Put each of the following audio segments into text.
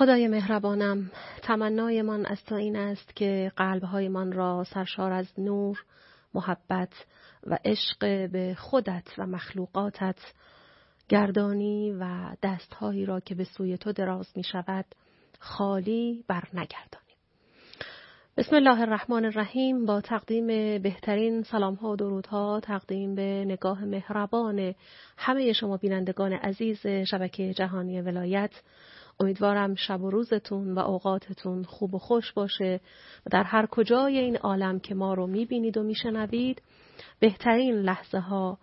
خدای مهربانم، تمنایمان از تو این است که قلبهایمان را سرشار از نور، محبت و عشق به خودت و مخلوقاتت گردانی و دستهایی را که به سوی تو دراز می شود خالی بر نگردانی. بسم الله الرحمن الرحیم. با تقدیم بهترین سلام‌ها و درودها تقدیم به نگاه مهربان همه شما بینندگان عزیز شبکه جهانی ولایت، امیدوارم شب و روزتون و اوقاتتون خوب و خوش باشه و در هر کجای این عالم که ما رو میبینید و میشنوید بهترین لحظه ها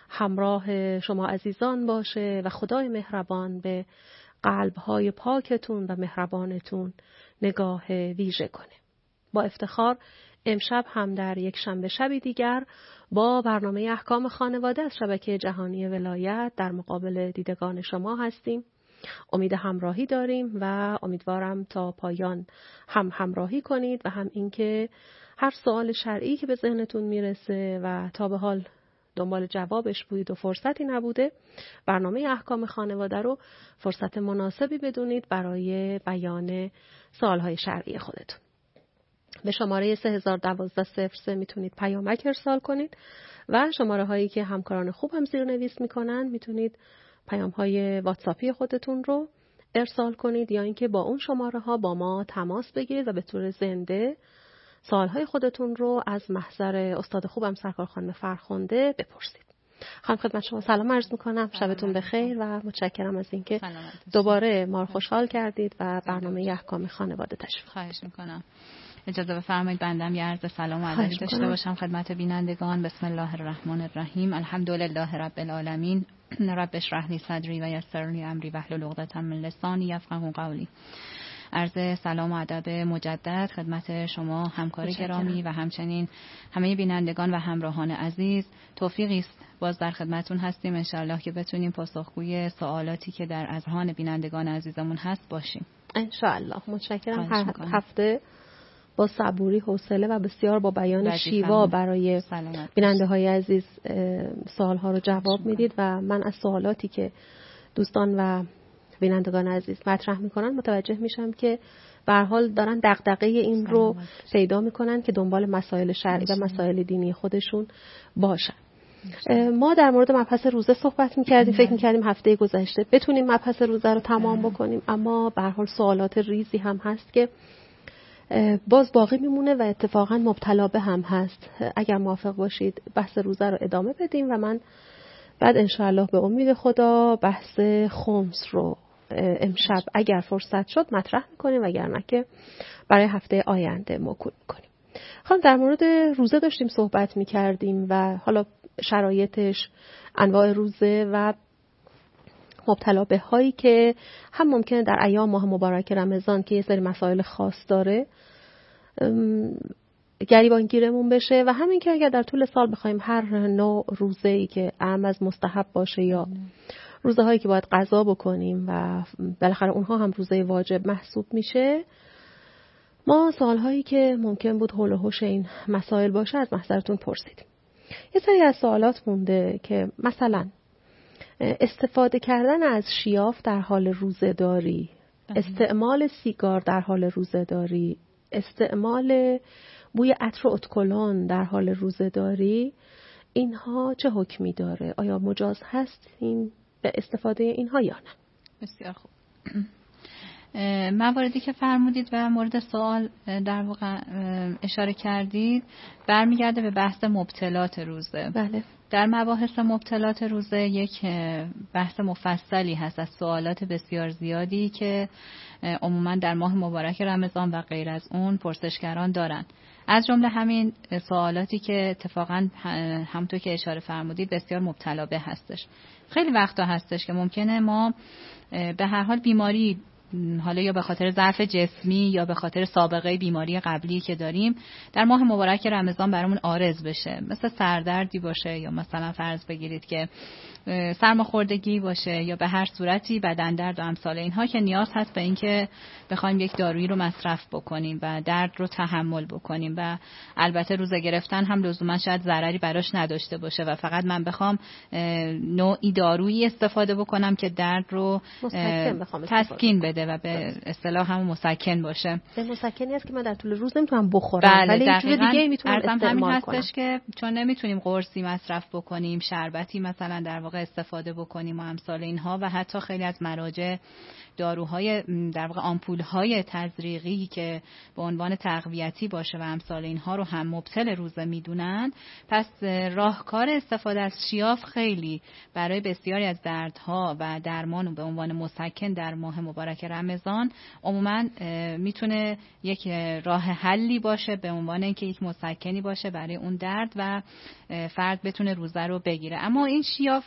همراه شما عزیزان باشه و خدای مهربان به قلب‌های پاکتون و مهربانتون نگاه ویژه کنه. با افتخار امشب هم در یک شنبه شبی دیگر با برنامه احکام خانواده از شبکه جهانی ولایت در مقابل دیدگان شما هستیم. امید همراهی داریم و امیدوارم تا پایان هم همراهی کنید و هم اینکه هر سوال شرعی که به ذهنتون میرسه و تا به حال دنبال جوابش بودید و فرصتی نبوده، برنامه احکام خانواده رو فرصت مناسبی بدونید برای بیان سوالهای شرعی خودتون. به شماره 301203 میتونید پیامک ارسال کنید و شماره هایی که همکاران خوب هم زیرنویس میکنن میتونید پیام های واتساپی خودتون رو ارسال کنید یا اینکه با اون شماره ها با ما تماس بگیرید و به طور زنده سوال های خودتون رو از محضر استاد خوبم سرکار خانم فرخنده بپرسید. خانم خدمت شما سلام عرض میکنم، شبتون بخیر و متشکرم از اینکه دوباره ما رو خوشحال کردید و برنامه احکام خانواده تشریف. خواهش میکنم. اجازه بفرمایید بندم یه عرض سلام و ادب داشته باشم خدمت بینندگان. بسم الله الرحمن الرحیم. الحمدلله رب العالمین. رب اشرح لی صدری و یسر لی امری واحلل عقدة من لسانی یفقهوا قولی. عرض سلام و ادب مجدد خدمت شما همکار گرامی و همچنین همه بینندگان و همراهان عزیز. توفیقی است باز در خدمتون هستیم، ان شاءالله که بتونیم پاسخگوی سوالاتی که در اذهان بینندگان عزیزمون هست باشیم ان شاءالله. متشکرم. هر هفته با صبوری، حوصله و بسیار با بیان شیوا برای بیننده های عزیز سوال ها رو جواب میدید و من از سوالاتی که دوستان و بینندگان عزیز مطرح میکنن متوجه میشم که به هر حال دارن دغدغه این رو پیدا میکنن که دنبال مسائل شرعی و مسائل دینی خودشون باشن. ما در مورد مبحث روزه صحبت میکردیم، فکر میکردیم هفته گذشته بتونیم مبحث روزه رو تمام بکنیم، اما به هر حال سوالات ریزی هم هست که باز باقی میمونه و اتفاقا مبتلا به هم هست. اگر موافق باشید بحث روزه رو ادامه بدیم و من بعد انشاءالله به امید خدا بحث خمس رو امشب اگر فرصت شد مطرح میکنیم و اگر نه که برای هفته آینده موکول میکنیم. خب در مورد روزه داشتیم صحبت میکردیم و حالا شرایطش، انواع روزه و مبتلا به هایی که هم ممکنه در ایام ماه مبارک رمضان که یه سری مسائل خاص داره گریبانگیرمون بشه و همین که اگر در طول سال بخوایم هر نوع روزه‌ای که اعم از مستحب باشه یا روزه هایی که باید قضا بکنیم و بالاخره اونها هم روزه واجب محسوب میشه، ما سوال هایی که ممکن بود حول و حوش این مسائل باشه از محضرتون پرسیدیم. یه سری از سوالات مونده که مثلا استفاده کردن از شیاف در حال روزه‌داری، استعمال سیگار در حال روزه‌داری، استعمال بوی عطر اتکلون در حال روزه‌داری، اینها چه حکمی داره؟ آیا مجاز هست این به استفاده اینها یا نه؟ بسیار خوب. مواردی که فرمودید و مورد سوال در واقع اشاره کردید برمیگرده به بحث مبتلات روزه. بله. در مباحث مبتلات روزه یک بحث مفصلی هست از سوالات بسیار زیادی که عموما در ماه مبارک رمضان و غیر از اون پرسشگران دارن. از جمله همین سوالاتی که اتفاقا همونطور که اشاره فرمودید بسیار مبتلا به هستش. خیلی وقتا هستش که ممکنه ما به هر حال بیماری، حالا یا به خاطر ضعف جسمی یا به خاطر سابقه بیماری قبلی که داریم، در ماه مبارک رمضان برامون عارض بشه، مثل سردردی باشه یا مثلا فرض بگیرید که سرماخوردگی باشه یا به هر صورتی بدن درد و امثال اینها که نیاز هست به اینکه بخوایم یک دارویی رو مصرف بکنیم و درد رو تحمل بکنیم و البته روزه گرفتن هم لزوما شاید ضرری براش نداشته باشه و فقط من بخوام نوعی دارویی استفاده بکنم که درد رو تسکین بده بده و به اصطلاح هم مسکن باشه. به مسکنی است که من در طول روز نمیتونم بخورم، بله، ولی چیز دیگه میتونم استعمال کنم. هستش که چون نمیتونیم قرصی مصرف بکنیم، شربتی مثلا در واقع استفاده بکنیم و امثال اینها، و حتی خیلی از مراجع داروهای در واقع آمپول‌های تزریقی که به عنوان تقویتی باشه و امثال اینها رو هم مبتل روزه میدونن. پس راهکار استفاده از شیاف خیلی برای بسیاری از دردها و درمان به عنوان مسکن در ماه مبارک رمضان عموما میتونه یک راه حلی باشه، به عنوان اینکه یک مسکنی باشه برای اون درد و فرد بتونه روزه رو بگیره. اما این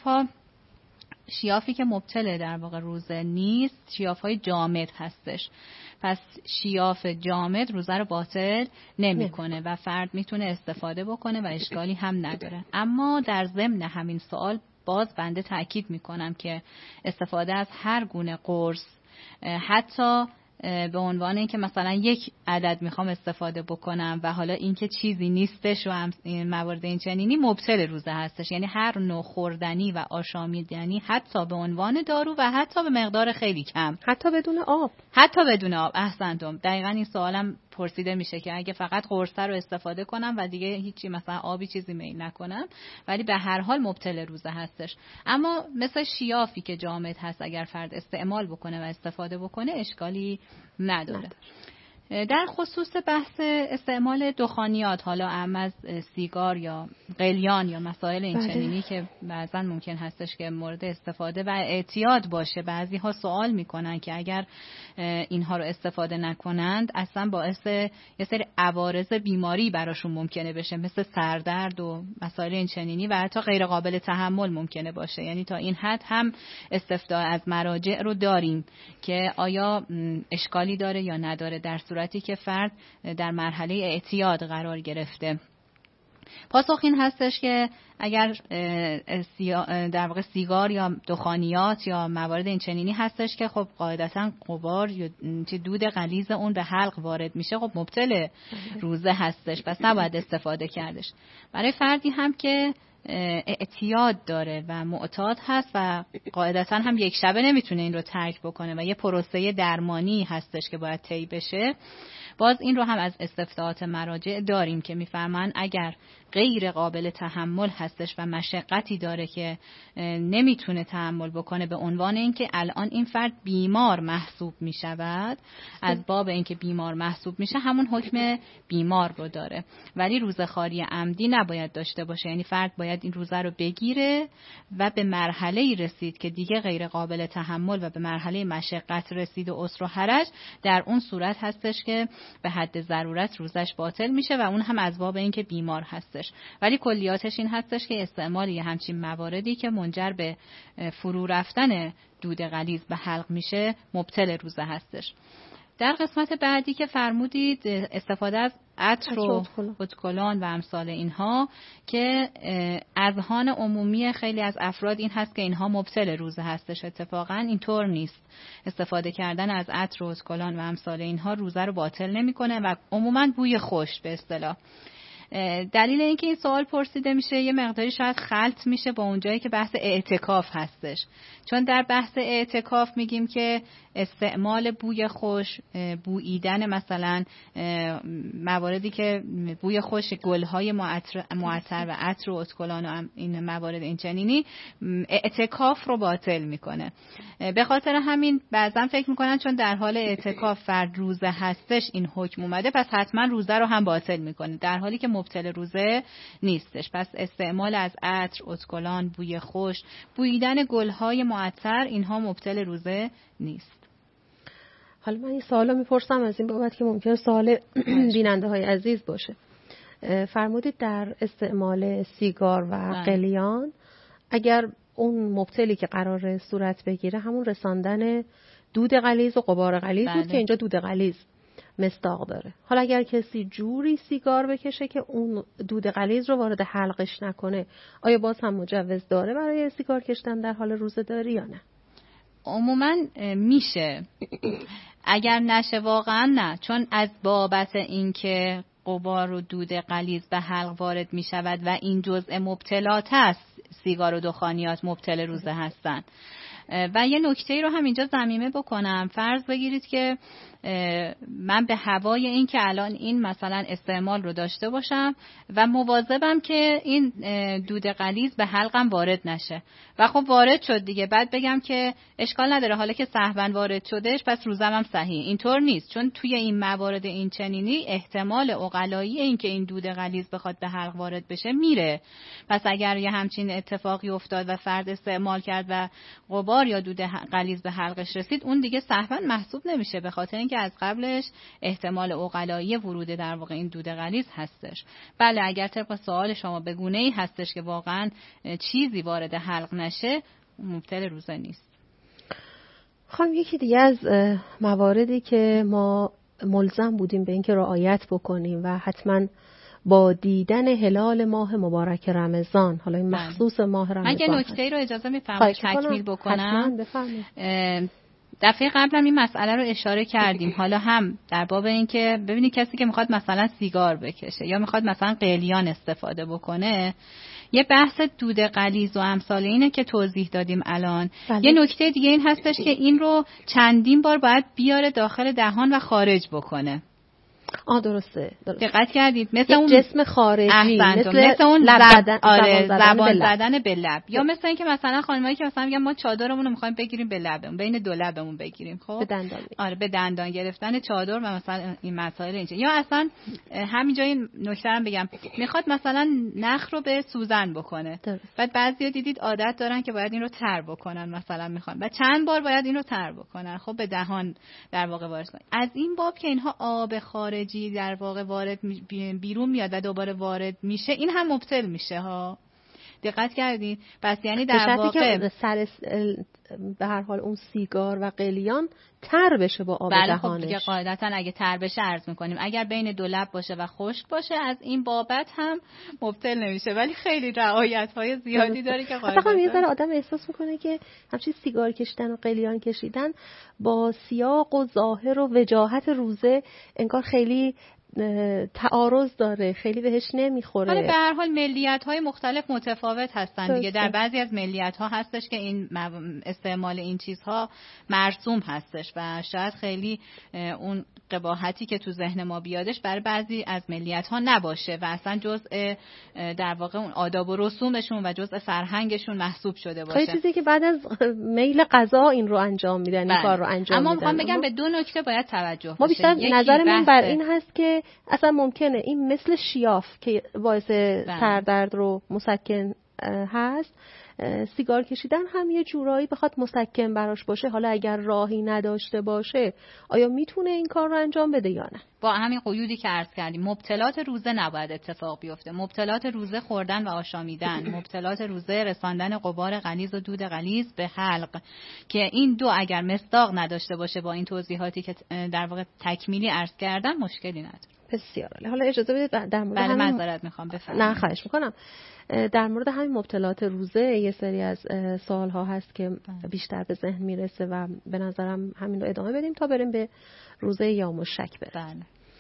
شیافی که مبتل در واقع روزه نیست، شیاف‌های جامد هستش. پس شیاف جامد روزه رو باطل نمی‌کنه و فرد میتونه استفاده بکنه و اشکالی هم نداره. اما در ضمن همین سوال باز بنده تأکید میکنم که استفاده از هر گونه قرص، حتی به عنوان اینکه مثلا یک عدد میخوام استفاده بکنم و حالا اینکه چیزی نیستش و موارد این چنینی، مبتل روزه هستش. یعنی هر نوع خوردنی و آشامیدنی حتی به عنوان دارو و حتی به مقدار خیلی کم، حتی بدون آب. احسنتم. دقیقاً این سوالم پرسیده میشه که اگه فقط قرصه رو استفاده کنم و دیگه هیچی مثلا آبی چیزی میل نکنم، ولی به هر حال مبتل روزه هستش. اما مثل شیافی که جامد هست، اگر فرد استعمال بکنه و استفاده بکنه اشکالی نداره. در خصوص بحث استعمال دخانیات، حالا اهم از سیگار یا قلیان یا مسائل این چنینی که بعضا ممکن هستش که مورد استفاده و اعتیاد باشه، بعضی ها سوال میکنن که اگر اینها رو استفاده نکنند اصلا باعث یه سری عوارض بیماری براشون ممکنه بشه، مثل سردرد و مسائل این چنینی و حتی غیر قابل تحمل ممکنه باشه. یعنی تا این حد هم استفاده از مراجع رو داریم که آیا اشکالی داره یا نداره در صورتی که فرد در مرحله اعتیاد قرار گرفته. پاسخ این هستش که اگر در واقع سیگار یا دخانیات یا موارد این چنینی هستش که خب قاعدتاً غبار یا دود غلیظ اون به حلق وارد میشه، خب مبتل روزه هستش، پس نباید استفاده کردش. برای فردی هم که اعتیاد داره و معتاد هست و قاعدتاً هم یک شبه نمیتونه این رو ترک بکنه و یه پروسه درمانی هستش که باید طی بشه، باز این رو هم از استفتاءات مراجع داریم که میفرمان اگر غیر قابل تحمل هستش و مشقتی داره که نمیتونه تحمل بکنه، به عنوان اینکه الان این فرد بیمار محسوب میشود، از باب اینکه بیمار محسوب میشه همون حکم بیمار رو داره، ولی روزخواری عمدی نباید داشته باشه. یعنی فرد باید این روزه رو بگیره و به مرحله‌ای رسید که دیگه غیر قابل تحمل و به مرحله مشقت رسید و عسر و حرج، در اون صورت هستش که به حد ضرورت روزش باطل میشه و اون هم از باب اینکه بیمار هستش. ولی کلیاتش این هستش که استعمال یه همچین مواردی که منجر به فرو رفتن دود غلیظ به حلق میشه مبتل روزه هستش. در قسمت بعدی که فرمودید استفاده از عطر و ادکلون و امثال اینها، که اذهان عمومی خیلی از افراد این هست که اینها مبتل روزه هستش. اتفاقا اینطور نیست. استفاده کردن از عطر و ادکلون و امثال اینها روزه رو باطل نمیکنه و عموما بوی خوش به اصطلاح. دلیل اینکه این سوال پرسیده میشه یه مقداری شاید خلط میشه با اونجایی که بحث اعتکاف هستش، چون در بحث اعتکاف میگیم که استعمال بوی خوش، بوییدن مثلا مواردی که بوی خوش گلهای معطر و عطر و ادکلان و این موارد این چنینی اعتکاف رو باطل میکنه. به خاطر همین بعضا فکر میکنن چون در حال اعتکاف فرد روزه هستش این حکم اومده، پس حتما روزه رو هم باطل میکنه، در حالی که مبتل روزه نیستش. پس استعمال از عطر، ادکلان، بوی خوش، بوییدن گلهای معطر، اینها مبتل روزه نیست. حالا من این سوالا میپرسم از این بابت که ممکنه سوال بیننده های عزیز باشه. فرمودید در استعمال سیگار و قلیان اگر اون مبتلی که قرار صورت بگیره همون رساندن دود غلیظ و غبار غلیظ بود که اینجا دود غلیظ مصداق داره، حالا اگر کسی جوری سیگار بکشه که اون دود غلیظ رو وارد حلقش نکنه، آیا باز هم مجوز داره برای سیگار کشیدن در حال روزه‌داری یا نه؟ عموما میشه، اگر نشه واقعا نه، چون از بابت اینکه غبار و دود غلیظ به حلق وارد می شود و این جزء مبتلات است، سیگار و دخانیات مبتل روزه هستند. و یه نکته‌ای رو هم اینجا ضمیمه بکنم. فرض بگیرید که من به هوای این که الان این مثلا استعمال رو داشته باشم و مواظبم که این دود غلیظ به حلقم وارد نشه و خب وارد شد دیگه، بعد بگم که اشکال نداره حالا که سهواً وارد شدهش پس روزمم صحیح. اینطور نیست، چون توی این موارد این چنینی احتمال عقلایی این که این دود غلیظ بخواد به حلق وارد بشه میره. پس اگر یه همچین اتفاقی افتاد و فرد استعمال کرد و غبار یا دود غلیظ به حلقش رسید، اون دیگه سهواً محسوب نمیشه، به خاطر اینکه از قبلش احتمال عقلایی ورود در واقع این دود غلیظ هستش. بله اگر طبق سوال شما به گونه‌ای هستش که واقعاً چیزی وارد حلق نشه، مبتل روزه نیست. خانم یکی دیگه از مواردی که ما ملزم بودیم به اینکه رعایت بکنیم و حتما با دیدن هلال ماه مبارک رمضان، حالا این مخصوص ماه رمضان، اگه نکته رو اجازه می‌فرمایید تکمیل بکنم. حتما بفرمایید. دفعه قبلم این مسئله رو اشاره کردیم، حالا هم در باب این که ببینید کسی که میخواد مثلا سیگار بکشه یا میخواد مثلا قلیان استفاده بکنه، یه بحث دود غلیظ و امثال اینه که توضیح دادیم الان. بله. یه نکته دیگه این هستش که این رو چندین بار باید بیاره داخل دهان و خارج بکنه. درسته. دقت کردید؟ مثل اون جسم خارجی، مثل اون زبان زدن به لب، یا مثل این که مثلا خانمایی که مثلا میگن ما چادرمون رو می‌خوایم بگیریم به لبمون، بین دو لبمون بگیریم، خب به دندان. به دندان گرفتن چادر و مثلا این مسائل اینجا. یا اصلا همینجا این نکته رو بگم، میخواد مثلا نخ رو به سوزن بکنه، بعد بعضیا دیدید عادت دارن که باید این رو تر بکنن، مثلا میخوان و چند بار باید این رو تر بکنن، خب به دهان در واقع وارد کنن. از این باب که اینها آب خارجی در واقع وارد بیرون میاد و دوباره وارد میشه، این هم مبتل میشه ها. دقت کردین؟ پس یعنی در واقع که سر به هر حال اون سیگار و قلیان تر بشه با آب بله دهانش. خب دیگه قاعدتا اگه تر بشه عرض میکنیم، اگر بین دو لب باشه و خشک باشه از این بابت هم مبتل نمیشه، ولی خیلی رعایت‌های زیادی داره که قاعدتا یه ذره آدم احساس میکنه که همچین سیگار کشیدن و قلیان کشیدن با سیاق و ظاهر و وجاهت روزه انگار خیلی تعارض داره، خیلی بهش نمیخوره. حالا به هر حال ملیت‌های مختلف متفاوت هستن دیگه. در بعضی از ملیت‌ها هستش که این استعمال این چیزها مرسوم هستش و شاید خیلی اون قباحتی که تو ذهن ما بیادش برای بعضی از ملیت‌ها نباشه و اصلا جزء در واقع اون آداب و رسومشون و جزء فرهنگشون محسوب شده باشه. خیلی چیزی که بعد از میل قضا این رو انجام میدن، این کار رو انجام میدن. اما میخوام بگم به دو نکته باید توجه بشه. ما بیشتر نظرمون بر این هست که اصلا ممکنه این مثل شیاف که باعث سردرد رو مسکن هست، سیگار کشیدن هم یه جورایی بخواد مسکن براش باشه. حالا اگر راهی نداشته باشه آیا میتونه این کار رو انجام بده یا نه؟ با همین قیودی که عرض کردیم، مبتلات روزه نباید اتفاق بیفته. مبتلات روزه خوردن و آشامیدن، مبتلات روزه رساندن غبار غلیظ و دود غلیظ به حلق، که این دو اگر مصداق نداشته باشه با این توضیحاتی که در واقع تکمیلی عرض کردم مشکلی نداره. بسیار عالی. حالا اجازه بدید در مورد همین معذرت میخوام بفرمایید. نه خواهش میکنم. در مورد همین مبتلات روزه یه سری از سوال‌ها هست که بیشتر به ذهن میرسه و به نظرم همین رو ادامه بدیم تا بریم به روزه یوم الشک برسیم.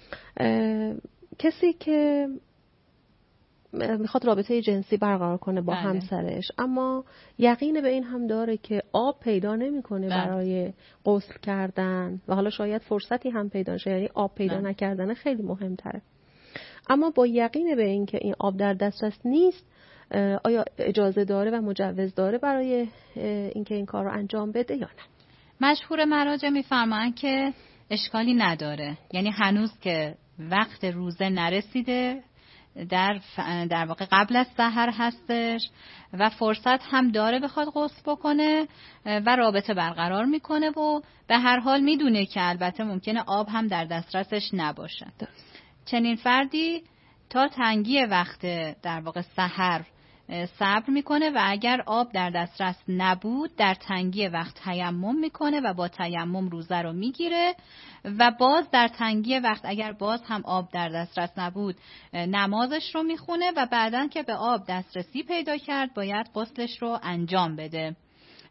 کسی که میخواد رابطه جنسی برقرار کنه با همسرش، اما یقین به این هم داره که آب پیدا نمیکنه برای غسل کردن و حالا شاید فرصتی هم پیدا نشه، یعنی آب پیدا نکردن خیلی مهمتره، اما با یقین به این که این آب در دسترس نیست، آیا اجازه داره و مجوز داره برای اینکه این کار رو انجام بده یا نه؟ مشهور مراجع میفرمایند که اشکالی نداره، یعنی هنوز که وقت روزه نرسیده، در واقع قبل از سحر هستش و فرصت هم داره بخواد غسل بکنه و رابطه برقرار میکنه و به هر حال میدونه که البته ممکنه آب هم در دسترسش نباشه. چنین فردی تا تنگی وقت در واقع سحر صبر میکنه و اگر آب در دسترس نبود در تنگی وقت تیمم میکنه و با تیمم روزه رو میگیره و باز در تنگی وقت اگر باز هم آب در دسترس نبود نمازش رو میخونه و بعدن که به آب دسترسی پیدا کرد باید غسلش رو انجام بده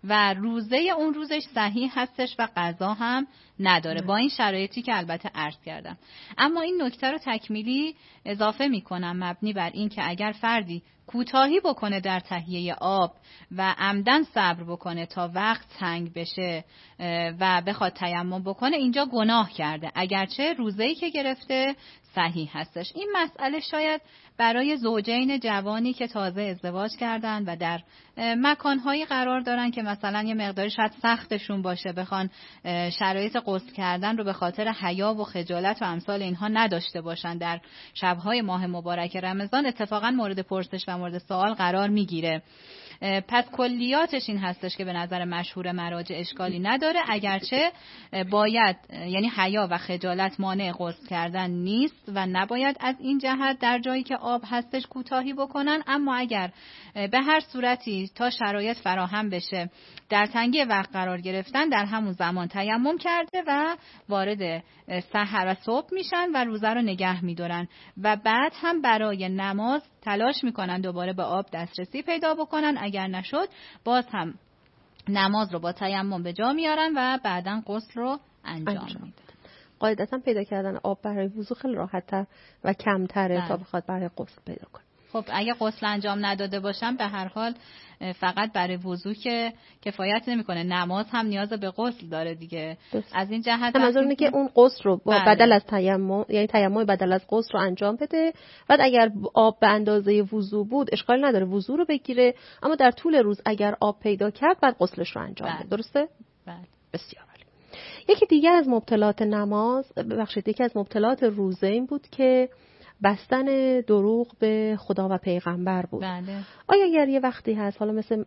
و روزه اون روزش صحیح هستش و قضا هم نداره با این شرایطی که البته عرض کردم. اما این نکته رو تکمیلی اضافه میکنم مبنی بر این که اگر فردی کوتاهی بکنه در تهیه آب و عمدن صبر بکنه تا وقت تنگ بشه و بخواد تیمم بکنه، اینجا گناه کرده، اگرچه روزه‌ای که گرفته صحیح هستش. این مسئله شاید برای زوجین جوانی که تازه ازدواج کردن و در مکانهایی قرار دارن که مثلا یه مقداری شاید سختشون باشه، بخوان شرایط غسل کردن رو به خاطر حیا و خجالت و امثال اینها نداشته باشن، در شبهای ماه مبارک رمضان اتفاقا مورد پرسش و مورد سوال قرار میگیره. پس کلیاتش این هستش که به نظر مشهور مراجع اشکالی نداره، اگرچه باید، یعنی حیا و خجالت مانع غسل کردن نیست و نباید از این جهت در جایی که آب هستش کوتاهی بکنن، اما اگر به هر صورتی تا شرایط فراهم بشه در تنگی وقت قرار گرفتن، در همون زمان تیمم کرده و وارد سحر و صبح میشن و روزه رو نگه میدارن و بعد هم برای نماز تلاش میکنن دوباره به آب دسترسی پیدا بکنن، اگر نشد باز هم نماز رو با تیمم به جا میارن و بعداً غسل رو انجام میدن. قاعدتاً پیدا کردن آب برای وضو خیلی راحت‌تر و کمتره تا بخواد برای غسل پیدا کنه. خب اگه غسل انجام نداده باشم به هر حال فقط برای وضو که کفایت نمیکنه، نماز هم نیاز به غسل داره دیگه. از این جهت منظور اینه که اون غسل رو بدل از تیمم، یعنی تیمم بدل از غسل رو انجام بده، بعد اگر آب به اندازه وضو بود اشکال نداره وضو رو بگیره، اما در طول روز اگر آب پیدا کرد بعد غسلش رو انجام بده. درسته؟ بله. بسیار عالی. یکی دیگر از مبطلات نماز، یکی از مبطلات روزه این بود که بستن دروغ به خدا و پیغمبر بود. بله. آیا اگر یه وقتی هست، حالا مثل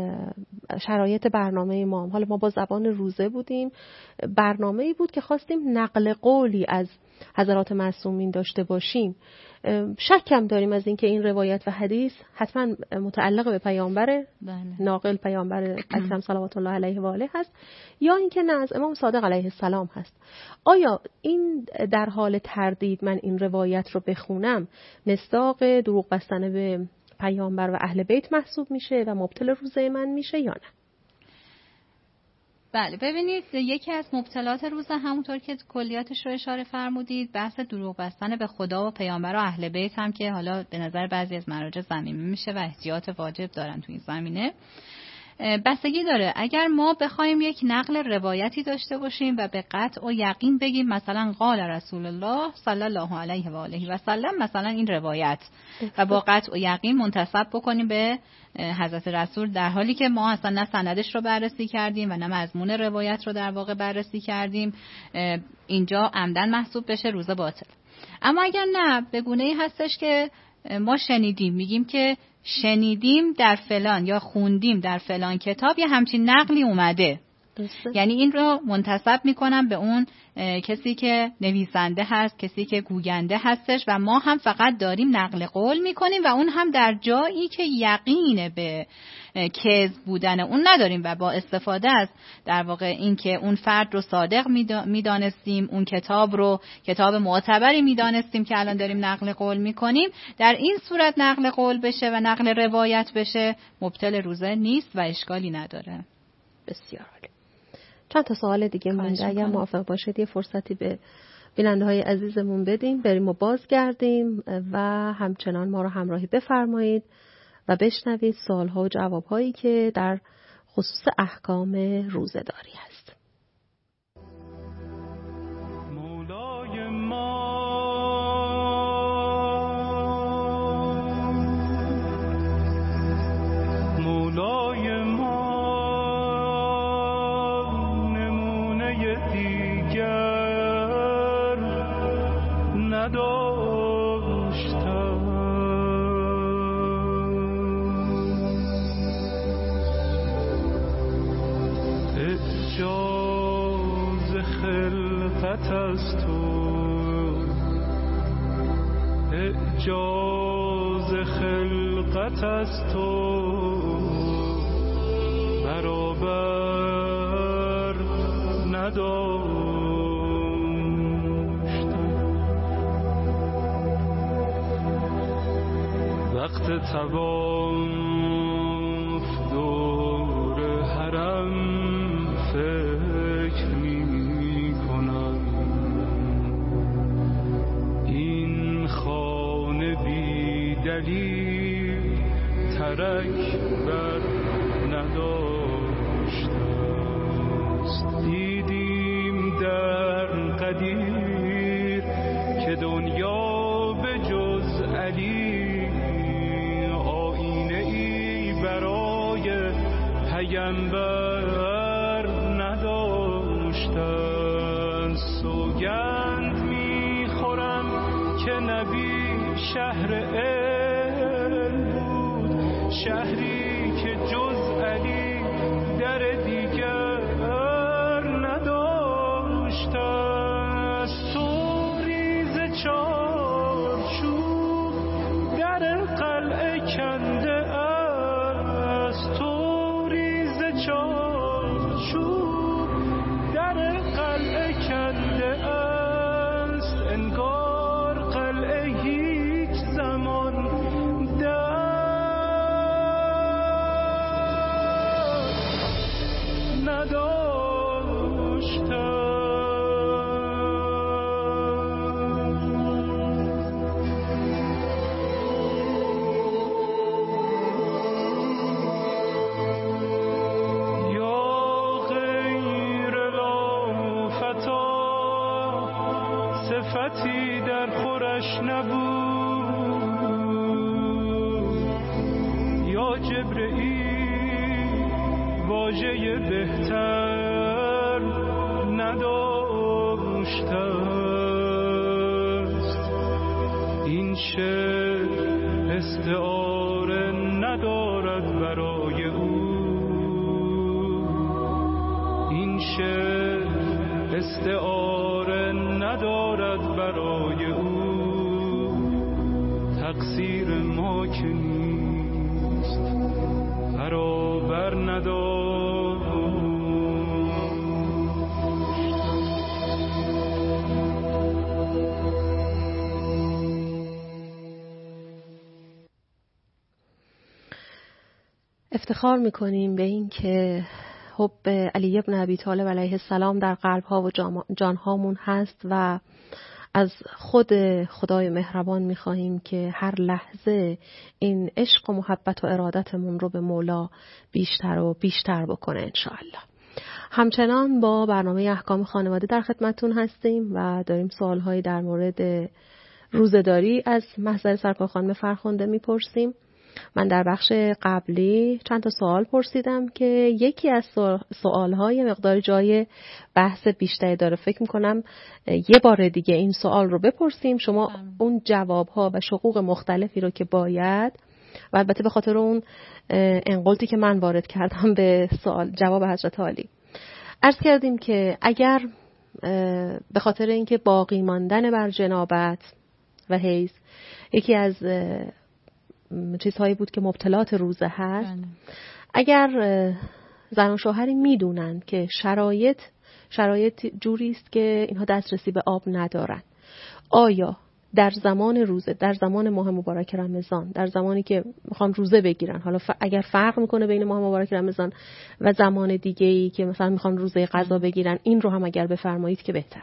شرایط برنامه ما، حالا ما با زبان روزه بودیم، برنامه‌ای بود که خواستیم نقل قولی از حضرات معصومین داشته باشیم، شکم داریم از اینکه این روایت و حدیث حتما متعلق به پیامبر، ناقل پیامبر اکرم صلوات الله علیه و آله هست، یا اینکه نه از امام صادق علیه السلام هست. آیا این در حال تردید من این روایت رو بخونم مصداق دروغ بستن به پیامبر و اهل بیت محسوب میشه و مبطل روزه من میشه یا نه؟ بله، ببینید یکی از مبطلات روزه همونطور که کلیاتش رو اشاره فرمودید بحث دروغ بستن به خدا و پیامبر و اهل بیت هم که حالا به نظر بعضی از مراجع ضمیمه میشه و احتیاط واجب دارن تو این زمینه. بستگی داره، اگر ما بخوایم یک نقل روایتی داشته باشیم و به قطع و یقین بگیم مثلا قال رسول الله صلی الله علیه و آله و سلم مثلا این روایت و با قطع و یقین منتسب بکنیم به حضرت رسول، در حالی که ما اصلا نه سندش رو بررسی کردیم و نه مضمون روایت رو در واقع بررسی کردیم، اینجا عمدن محسوب بشه روزه باطل. اما اگر نه، به گونه‌ای هستش که ما شنیدیم، میگیم که شنیدیم در فلان یا خوندیم در فلان کتاب یه همچین نقلی اومده، یعنی این رو منتسب میکنم به اون کسی که نویسنده هست، کسی که گوینده هستش و ما هم فقط داریم نقل قول میکنیم و اون هم در جایی که یقین به کذب بودن اون نداریم و با استفاده از در واقع این که اون فرد رو صادق میدانستیم، اون کتاب رو کتاب معتبری میدانستیم که الان داریم نقل قول میکنیم، در این صورت نقل قول بشه و نقل روایت بشه مبطل روزه نیست و اشکالی نداره. بسیار عالی. چند تا سوال دیگه مونده، اگر موافق باشید یه فرصتی به بیننده‌های عزیزمون بدیم، بریم و بازگردیم و همچنان ما رو همراهی بفرمایید و بشنوید سوال‌ها و جواب‌هایی که در خصوص احکام روزه‌داری هست. مولای ما اعجاز خلقت از تو برابر نداشتم. وقت طواف دور حرم پیغمبر نداشتند. سوگند میخورم که نبی شهر علم بود، شهری که جز علی در دیگر نداشت. سوریز چارچوب در قلعه کنده است، توریز چارچوب در قلعه کنده است. انگار قلعه هیچ زمان صفتی در خورش نبود، یا جبرئیل واژه بهتر نداشت است. این شعر استعاره ندارد برای او، این شعر استعاره ندارد برای او. تقصیر ما که نیست برابر نداشت. افتخار میکنیم به این که حب علی ابن ابی طالب علیه السلام در قلب‌ها و جانهامون هست و از خود خدای مهربان می‌خواهیم که هر لحظه این عشق و محبت و ارادتمون رو به مولا بیشتر و بیشتر بکنه انشاءالله. همچنان با برنامه احکام خانواده در خدمتتون هستیم و داریم سوال‌هایی در مورد روزه‌داری از محضر سرکار خانم فرخنده می‌پرسیم. من در بخش قبلی چند تا سوال پرسیدم که یکی از سوال‌های مقدار جای بحث بیشتری داره. فکر می‌کنم یه بار دیگه این سوال رو بپرسیم، شما اون جواب‌ها و شقوق مختلفی رو که باید، و البته به خاطر اون انقلتی که من وارد کردم به سوال جواب حضرت عالی، عرض کردیم که اگر به خاطر اینکه باقی ماندن بر جنابت و حیض یکی از چیزهایی بود که مبتلات روزه هست، اگر زن و شوهری میدونن که شرایط جوری است که اینها دسترسی به آب ندارن، آیا در زمان روزه، در زمان ماه مبارک رمضان، در زمانی که میخوان روزه بگیرن، حالا اگر فرق میکنه بین ماه مبارک رمضان و زمان دیگه‌ای که مثلا میخوان روزه قضا بگیرن، این رو هم اگر بفرمایید که بهتر،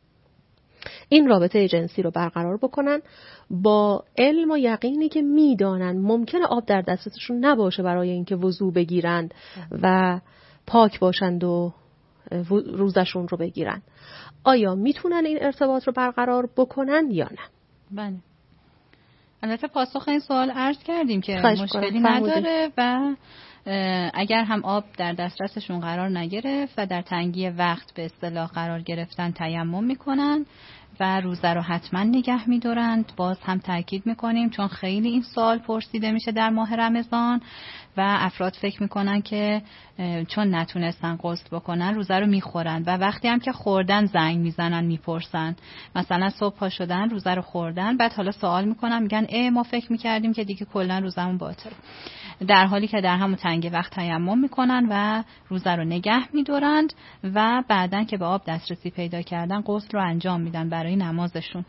این رابطه جنسی رو برقرار بکنن با علم و یقینی که میدانن ممکنه آب در دسترسشون نباشه برای اینکه وضو بگیرند و پاک باشند و روزشون رو بگیرن. آیا میتونن این ارتباط رو برقرار بکنن یا نه؟ بله. البته پاسخ این سوال عرض کردیم که مشکلی نداره و اگر هم آب در دسترسشون قرار نگرفت و در تنگی وقت به اصطلاح قرار گرفتن تیمم میکنن و روزه رو حتما نگه می‌دارند. باز هم تاکید میکنیم چون خیلی این سوال پرسیده میشه در ماه رمضان و افراد فکر میکنن که چون نتونستن غسل بکنن روزه رو میخورن و وقتی هم که خوردن زنگ میزنن میپرسن، مثلا صبح پا شدن روزه رو خوردن، بعد حالا سوال میکنن میگن ما فکر میکردیم که دیگه کلا روزمون باطله، در حالی که در همون تنگ وقت تیمم میکنن و روزه رو نگه میدارند و بعدن که به آب دسترسی پیدا کردن غسل رو انجام میدن برای نمازشون.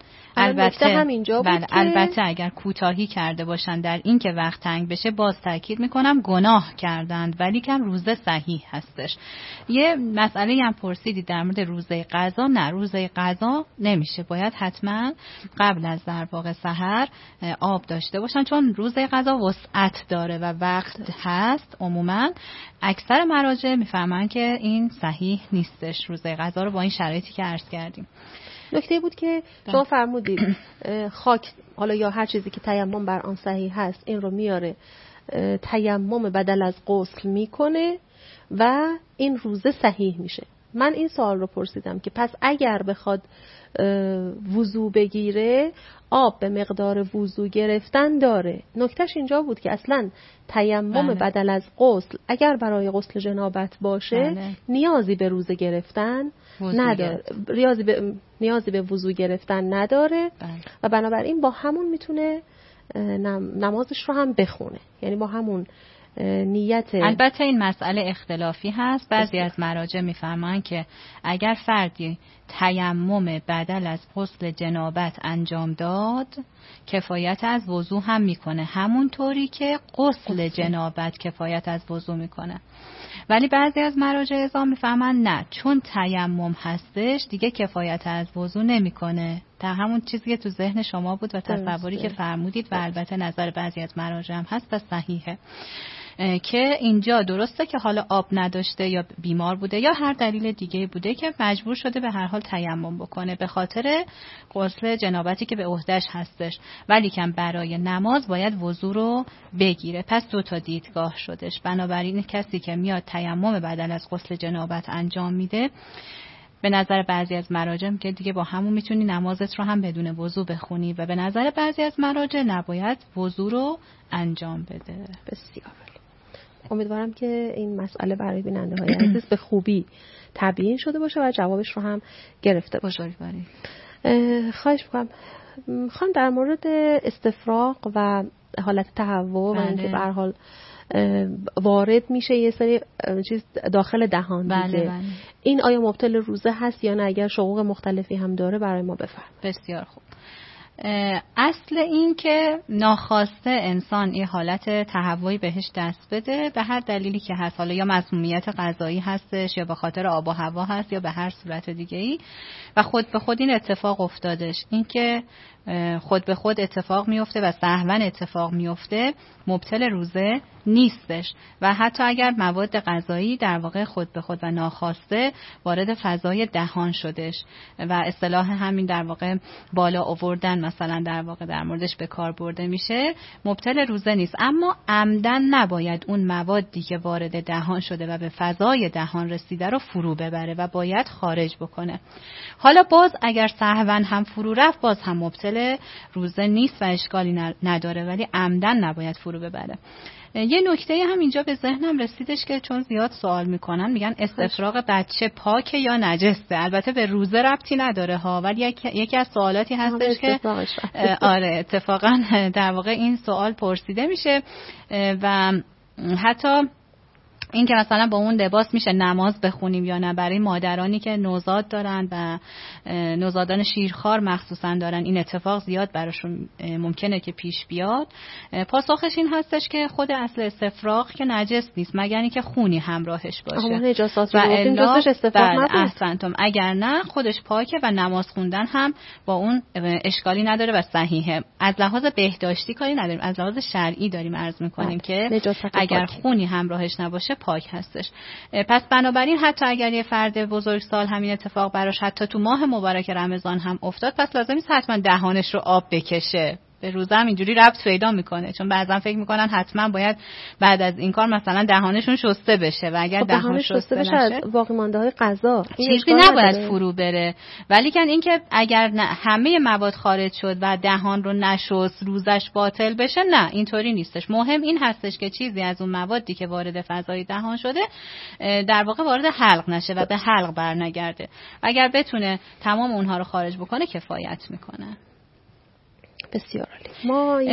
البته اگر کوتاهی کرده باشن در این که وقت تنگ بشه، باز تاکید میکنم گناه کردند، ولی که روزه صحیح هستش. یه مسئله هم پرسیدی در مورد روزه قضا. نه، روزه قضا نمیشه، باید حتما قبل از در واقع سحر آب داشته باشن، چون روزه قضا وسعت داره و وقت هست. عموما اکثر مراجع میفهمن که این صحیح نیستش روزه قضا رو با این شرایطی که عرض کردیم. نکته بود که شما فرمودید خاک، حالا یا هر چیزی که تیمم بر آن صحیح هست، این رو میاره تیمم بدل از غسل میکنه و این روزه صحیح میشه. من این سوال رو پرسیدم که پس اگر بخواد وضو بگیره آب به مقدار وضو گرفتن داره. نکتهش اینجا بود که اصلا تیمم بدل از غسل اگر برای غسل جنابت باشه نیازی به روزه گرفتن نداره، نیازی به وضو گرفتن نداره و بنابراین با همون میتونه نمازش رو هم بخونه، یعنی با همون نیت. البته این مسئله اختلافی هست. بعضی از مراجع میفهمن که اگر فردی تیمم بدل از غسل جنابت انجام داد کفایت از وضو هم میکنه، همونطوری که غسل جنابت کفایت از وضو میکنه. ولی بعضی از مراجع ازام میفهمن نه، چون تیمم هستش دیگه کفایت از وضو نمیکنه. در همون چیزی که تو ذهن شما بود و تصوری که فرمودید و البته نظر بعضی از مراجع هم هست و صحیحه که اینجا درسته که حالا آب نداشته یا بیمار بوده یا هر دلیل دیگه بوده که مجبور شده به هر حال تیمم بکنه به خاطر غسل جنابتی که به عهده‌اش هستش، ولی که برای نماز باید وضو رو بگیره. پس دو تا دیدگاه شدش. بنابراین کسی که میاد تیمم بدل از غسل جنابت انجام میده به نظر بعضی از مراجع که دیگه با همون میتونی نمازت رو هم بدون وضو بخونی و به نظر بعضی از مراجع نباید وضو رو انجام بده. بسیار امیدوارم که این مسئله برای بیننده‌های عزیز به خوبی تبیین شده باشه و جوابش رو هم گرفته باشه. خواهش می‌کنم خانم در مورد استفراغ و حالت تهوع و اینکه به هر حال وارد میشه یه سری چیز داخل دهان دیگه، این آیا مبطل روزه هست یا نه؟ اگر شقوق مختلفی هم داره برای ما بفرمایید. بسیار خوب. اصل این که ناخواسته انسان این حالت تهوعی بهش دست بده به هر دلیلی که هست، حالا یا مسمومیت غذایی هستش یا به خاطر آب و هوا هست یا به هر صورت دیگه‌ای و خود به خود این اتفاق افتادش، این که خود به خود اتفاق میفته و سهواً اتفاق میفته مبطل روزه نیستش و حتی اگر مواد غذایی در واقع خود به خود و ناخواسته وارد فضای دهان شدش و اصطلاح همین در واقع بالا آوردن مثلا در واقع در موردش به کار برده میشه، مبطل روزه نیست. اما عمدن نباید اون موادی که وارد دهان شده و به فضای دهان رسیده رو فرو ببره و باید خارج بکنه. حالا باز اگر سهواً هم فرو رفت باز هم مبطل روزه نیست و اشکالی نداره، ولی عمدن نباید فرو ببره. یه نکته هم اینجا به ذهنم رسیدش که چون زیاد سوال میکنن میگن استفراغ بچه پاکه یا نجسه. البته به روزه ربطی نداره ها، ولی یکی از سوالاتی هستش که آره اتفاقا در واقع این سوال پرسیده میشه و حتی این که مثلا با اون لباس میشه نماز بخونیم یا نه برای مادرانی که نوزاد دارن و نوزادان شیرخوار مخصوصا دارن، این اتفاق زیاد براشون ممکنه که پیش بیاد. پاسخش این هستش که خود اصل استفراغ که نجس نیست مگر اینکه خونی همراهش باشه و الا احسنتم اگر نه خودش پاکه و نماز خوندن هم با اون اشکالی نداره و صحیحه. از لحاظ بهداشتی کاری نداریم، از لحاظ شرعی داریم عرض میکنیم که اگر خونی همراهش نباشه پاک هستش. پس بنابراین حتی اگر یه فرد بزرگسال همین اتفاق براش حتی تو ماه مبارک رمضان هم افتاد، پس لازم نیست حتما دهانش رو آب بکشه. به روزه هم اینجوری ربط پیدا میکنه، چون بعضا فکر میکنن حتما باید بعد از این کار مثلا دهانشون شسته بشه و اگر دهان شسته بشه از باقی مانده های غذا چیزی نباید فرو بره. ولی کن این که اگر همه مواد خارج شد و دهان رو نشست روزش باطل بشه، نه اینطوری نیستش. مهم این هستش که چیزی از اون موادی که وارد فضای دهان شده در واقع وارد حلق نشه و به حلق برنگرده. اگر بتونه تمام اونها رو خارج بکنه کفایت میکنه. بسیار عالی.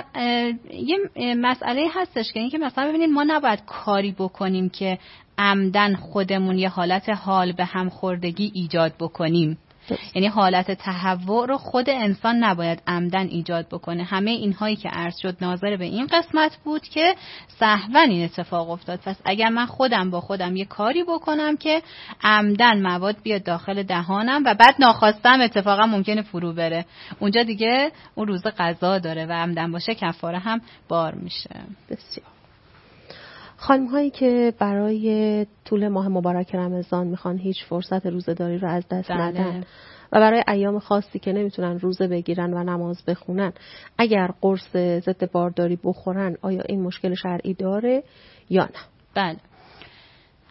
یه مسئله هستش که اینکه مثلا ببینید ما نباید کاری بکنیم که عمدن خودمون یه حالت حال به هم خوردگی ایجاد بکنیم. یعنی حالت تهوع رو خود انسان نباید عمدن ایجاد بکنه. همه اینهایی که عرض شد ناظر به این قسمت بود که سهوا این اتفاق افتاد. پس اگر من خودم با خودم یه کاری بکنم که عمدن مواد بیاد داخل دهانم و بعد ناخواستم اتفاقا ممکنه فرو بره، اونجا دیگه اون روز قضا داره و عمدن باشه کفاره هم بار میشه. بسیار. خانم هایی که برای طول ماه مبارک رمضان میخوان هیچ فرصت روزه‌داری رو از دست ندن و برای ایام خاصی که نمیتونن روزه بگیرن و نماز بخونن اگر قرص ضد بارداری بخورن، آیا این مشکل شرعی داره یا نه؟ بله.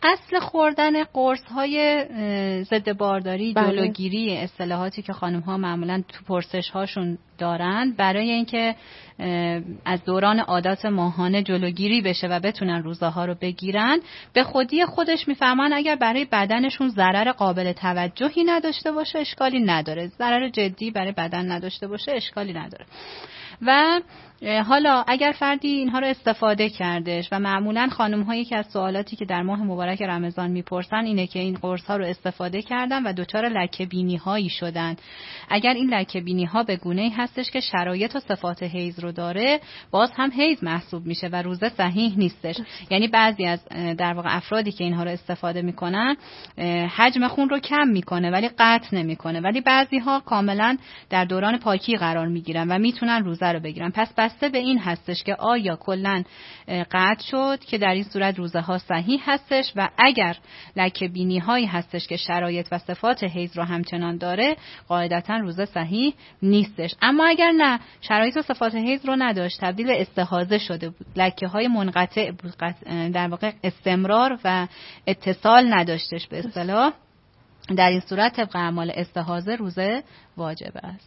اصل خوردن قرص‌های ضد بارداری، بله. جلوگیری، اصطلاحاتی که خانم‌ها معمولاً تو پرسش‌هاشون دارن برای اینکه از دوران عادات ماهانه جلوگیری بشه و بتونن روزه‌ها رو بگیرن، به خودی خودش میفهمن اگر برای بدنشون ضرر قابل توجهی نداشته باشه اشکالی نداره، ضرر جدی برای بدن نداشته باشه اشکالی نداره. و حالا اگر فردی اینها رو استفاده کردش و معمولاً خانم‌ها که از سوالاتی که در ماه مبارک رمضان میپرسن اینه که این قرص‌ها رو استفاده کردن و دچار لکه‌بینی‌هایی شدن. اگر این لکه‌بینی‌ها به گونه‌ای هستش که شرایط و صفات حیض رو داره، باز هم حیض محسوب میشه و روزه صحیح نیستش. یعنی بعضی از در واقع افرادی که اینها رو استفاده میکنن حجم خون رو کم میکنه ولی قطع نمیکنه، ولی بعضی‌ها کاملاً در دوران پاکی قرار میگیرن و میتونن روزه رو بگیرن. پس بسته به این هستش که آیا کلاً قطع شد که در این صورت روزه ها صحیح هستش و اگر لکه بینی هایی هستش که شرایط و صفات حیض رو همچنان داره قاعدتاً روزه صحیح نیستش. اما اگر نه شرایط و صفات حیض رو نداشت، تبدیل استحاضه شده بود، لکه های منقطع بود، در واقع استمرار و اتصال نداشتش به اصطلاح، در این صورت طبق اعمال استحاضه روزه واجب است.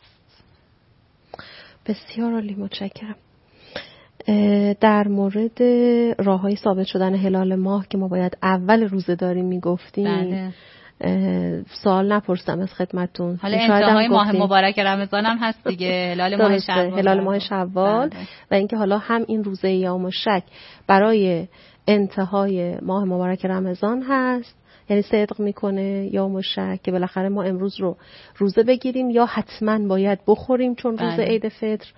بسیار عالی، متشکرم. در مورد راه‌های ثابت شدن هلال ماه که ما باید اول روزه داریم میگفتیم، سوال نپرسم از خدمتون. حالا انتهای ماه مبارک رمضان هم هست دیگه، هلال ماه شوال، هلال ماه شوال و اینکه حالا هم این روزه یوم شک برای انتهای ماه مبارک رمضان هست، یعنی صدق میکنه یوم شک که بالاخره ما امروز رو روزه بگیریم یا حتما باید بخوریم چون روز عید فطر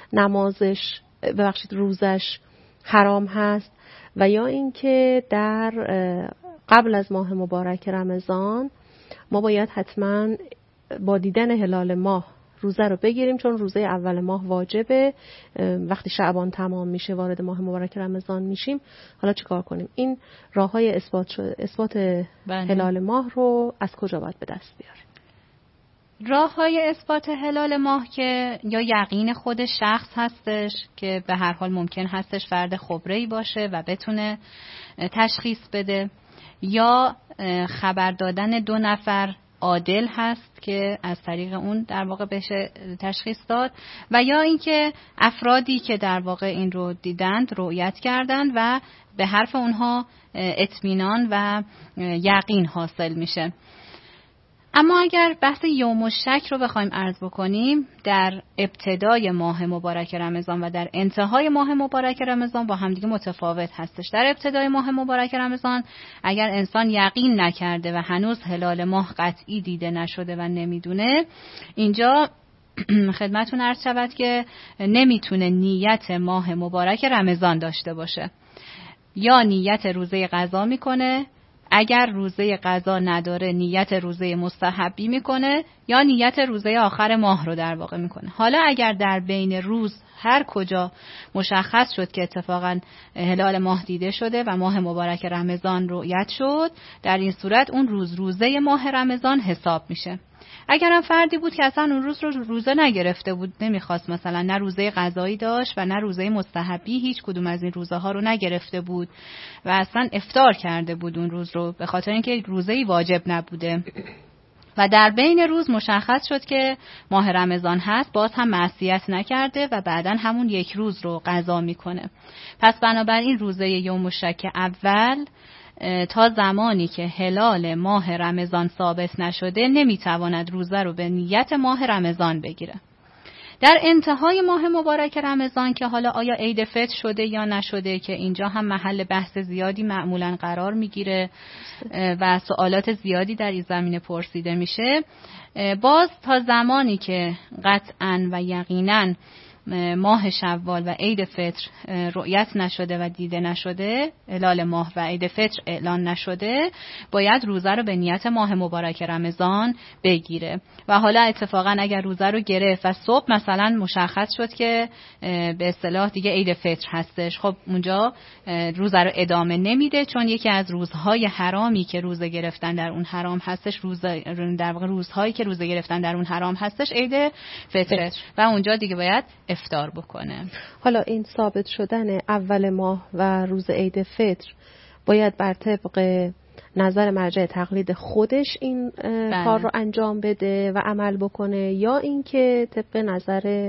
روزش حرام هست، و یا اینکه در قبل از ماه مبارک رمضان ما باید حتما با دیدن هلال ماه روزه رو بگیریم چون روزه اول ماه واجبه. وقتی شعبان تمام میشه وارد ماه مبارک رمضان میشیم. حالا چیکار کنیم؟ این راههای اثبات هلال ماه رو از کجا باید به دست بیاریم؟ راههای اثبات هلال ماه که یا یقین خود شخص هستش که به هر حال ممکن هستش فرد خبره‌ای باشه و بتونه تشخیص بده، یا خبر دادن 2 نفر عادل هست که از طریق اون در واقع بشه تشخیص داد، و یا اینکه افرادی که در واقع این رو دیدند رؤیت کردند و به حرف اونها اطمینان و یقین حاصل میشه. اما اگر بحث یوم الشک رو بخوایم عرض بکنیم، در ابتدای ماه مبارک رمضان و در انتهای ماه مبارک رمضان با همدیگه متفاوت هستش. در ابتدای ماه مبارک رمضان اگر انسان یقین نکرده و هنوز هلال ماه قطعی دیده نشده و نمیدونه، اینجا خدمتون عرض شود که نمیتونه نیت ماه مبارک رمضان داشته باشه، یا نیت روزه قضا میکنه، اگر روزه قضا نداره نیت روزه مستحبی میکنه، یا نیت روزه آخر ماه رو در واقع میکنه. حالا اگر در بین روز هر کجا مشخص شد که اتفاقا هلال ماه دیده شده و ماه مبارک رمضان رؤیت شد، در این صورت اون روزه ماه رمضان حساب میشه. اگر هم فردی بود که اصلا اون روز رو روزه نگرفته بود، نمیخواست، مثلا نه روزه قضایی داشت و نه روزه مستحبی، هیچ کدوم از این روزه ها رو نگرفته بود و اصلا افطار کرده بود اون روز رو به خاطر اینکه روزه‌ای واجب نبوده و در بین روز مشخص شد که ماه رمضان هست، باز هم معصیت نکرده و بعداً همون یک روز رو قضا میکنه. پس بنابراین روزه یوم الشک اول تا زمانی که هلال ماه رمضان ثابت نشده نمیتواند روزه رو به نیت ماه رمضان بگیره. در انتهای ماه مبارک رمضان که حالا آیا عید فطر شده یا نشده، که اینجا هم محل بحث زیادی معمولاً قرار میگیره و سوالات زیادی در این زمینه پرسیده میشه، باز تا زمانی که قطعاً و یقیناً ماه شوال و عید فطر رؤیت نشده و دیده نشده، هلال ماه و عید فطر اعلان نشده، باید روزه رو به نیت ماه مبارک رمضان بگیره. و حالا اتفاقا اگر روزه رو گرفت و صبح مثلا مشخص شد که به اصطلاح دیگه عید فطر هستش، خب اونجا روزه رو ادامه نمیده، چون یکی از روزهای حرامی که روزه گرفتن در اون حرام هستش، در واقع روزهایی که روزه گرفتن در اون حرام هستش عید فطر و اونجا دیگه باید افطار بکنه. حالا این ثابت شدن اول ماه و روز عید فطر باید بر طبق نظر مرجع تقلید خودش این کار رو انجام بده و عمل بکنه، یا اینکه طبق نظر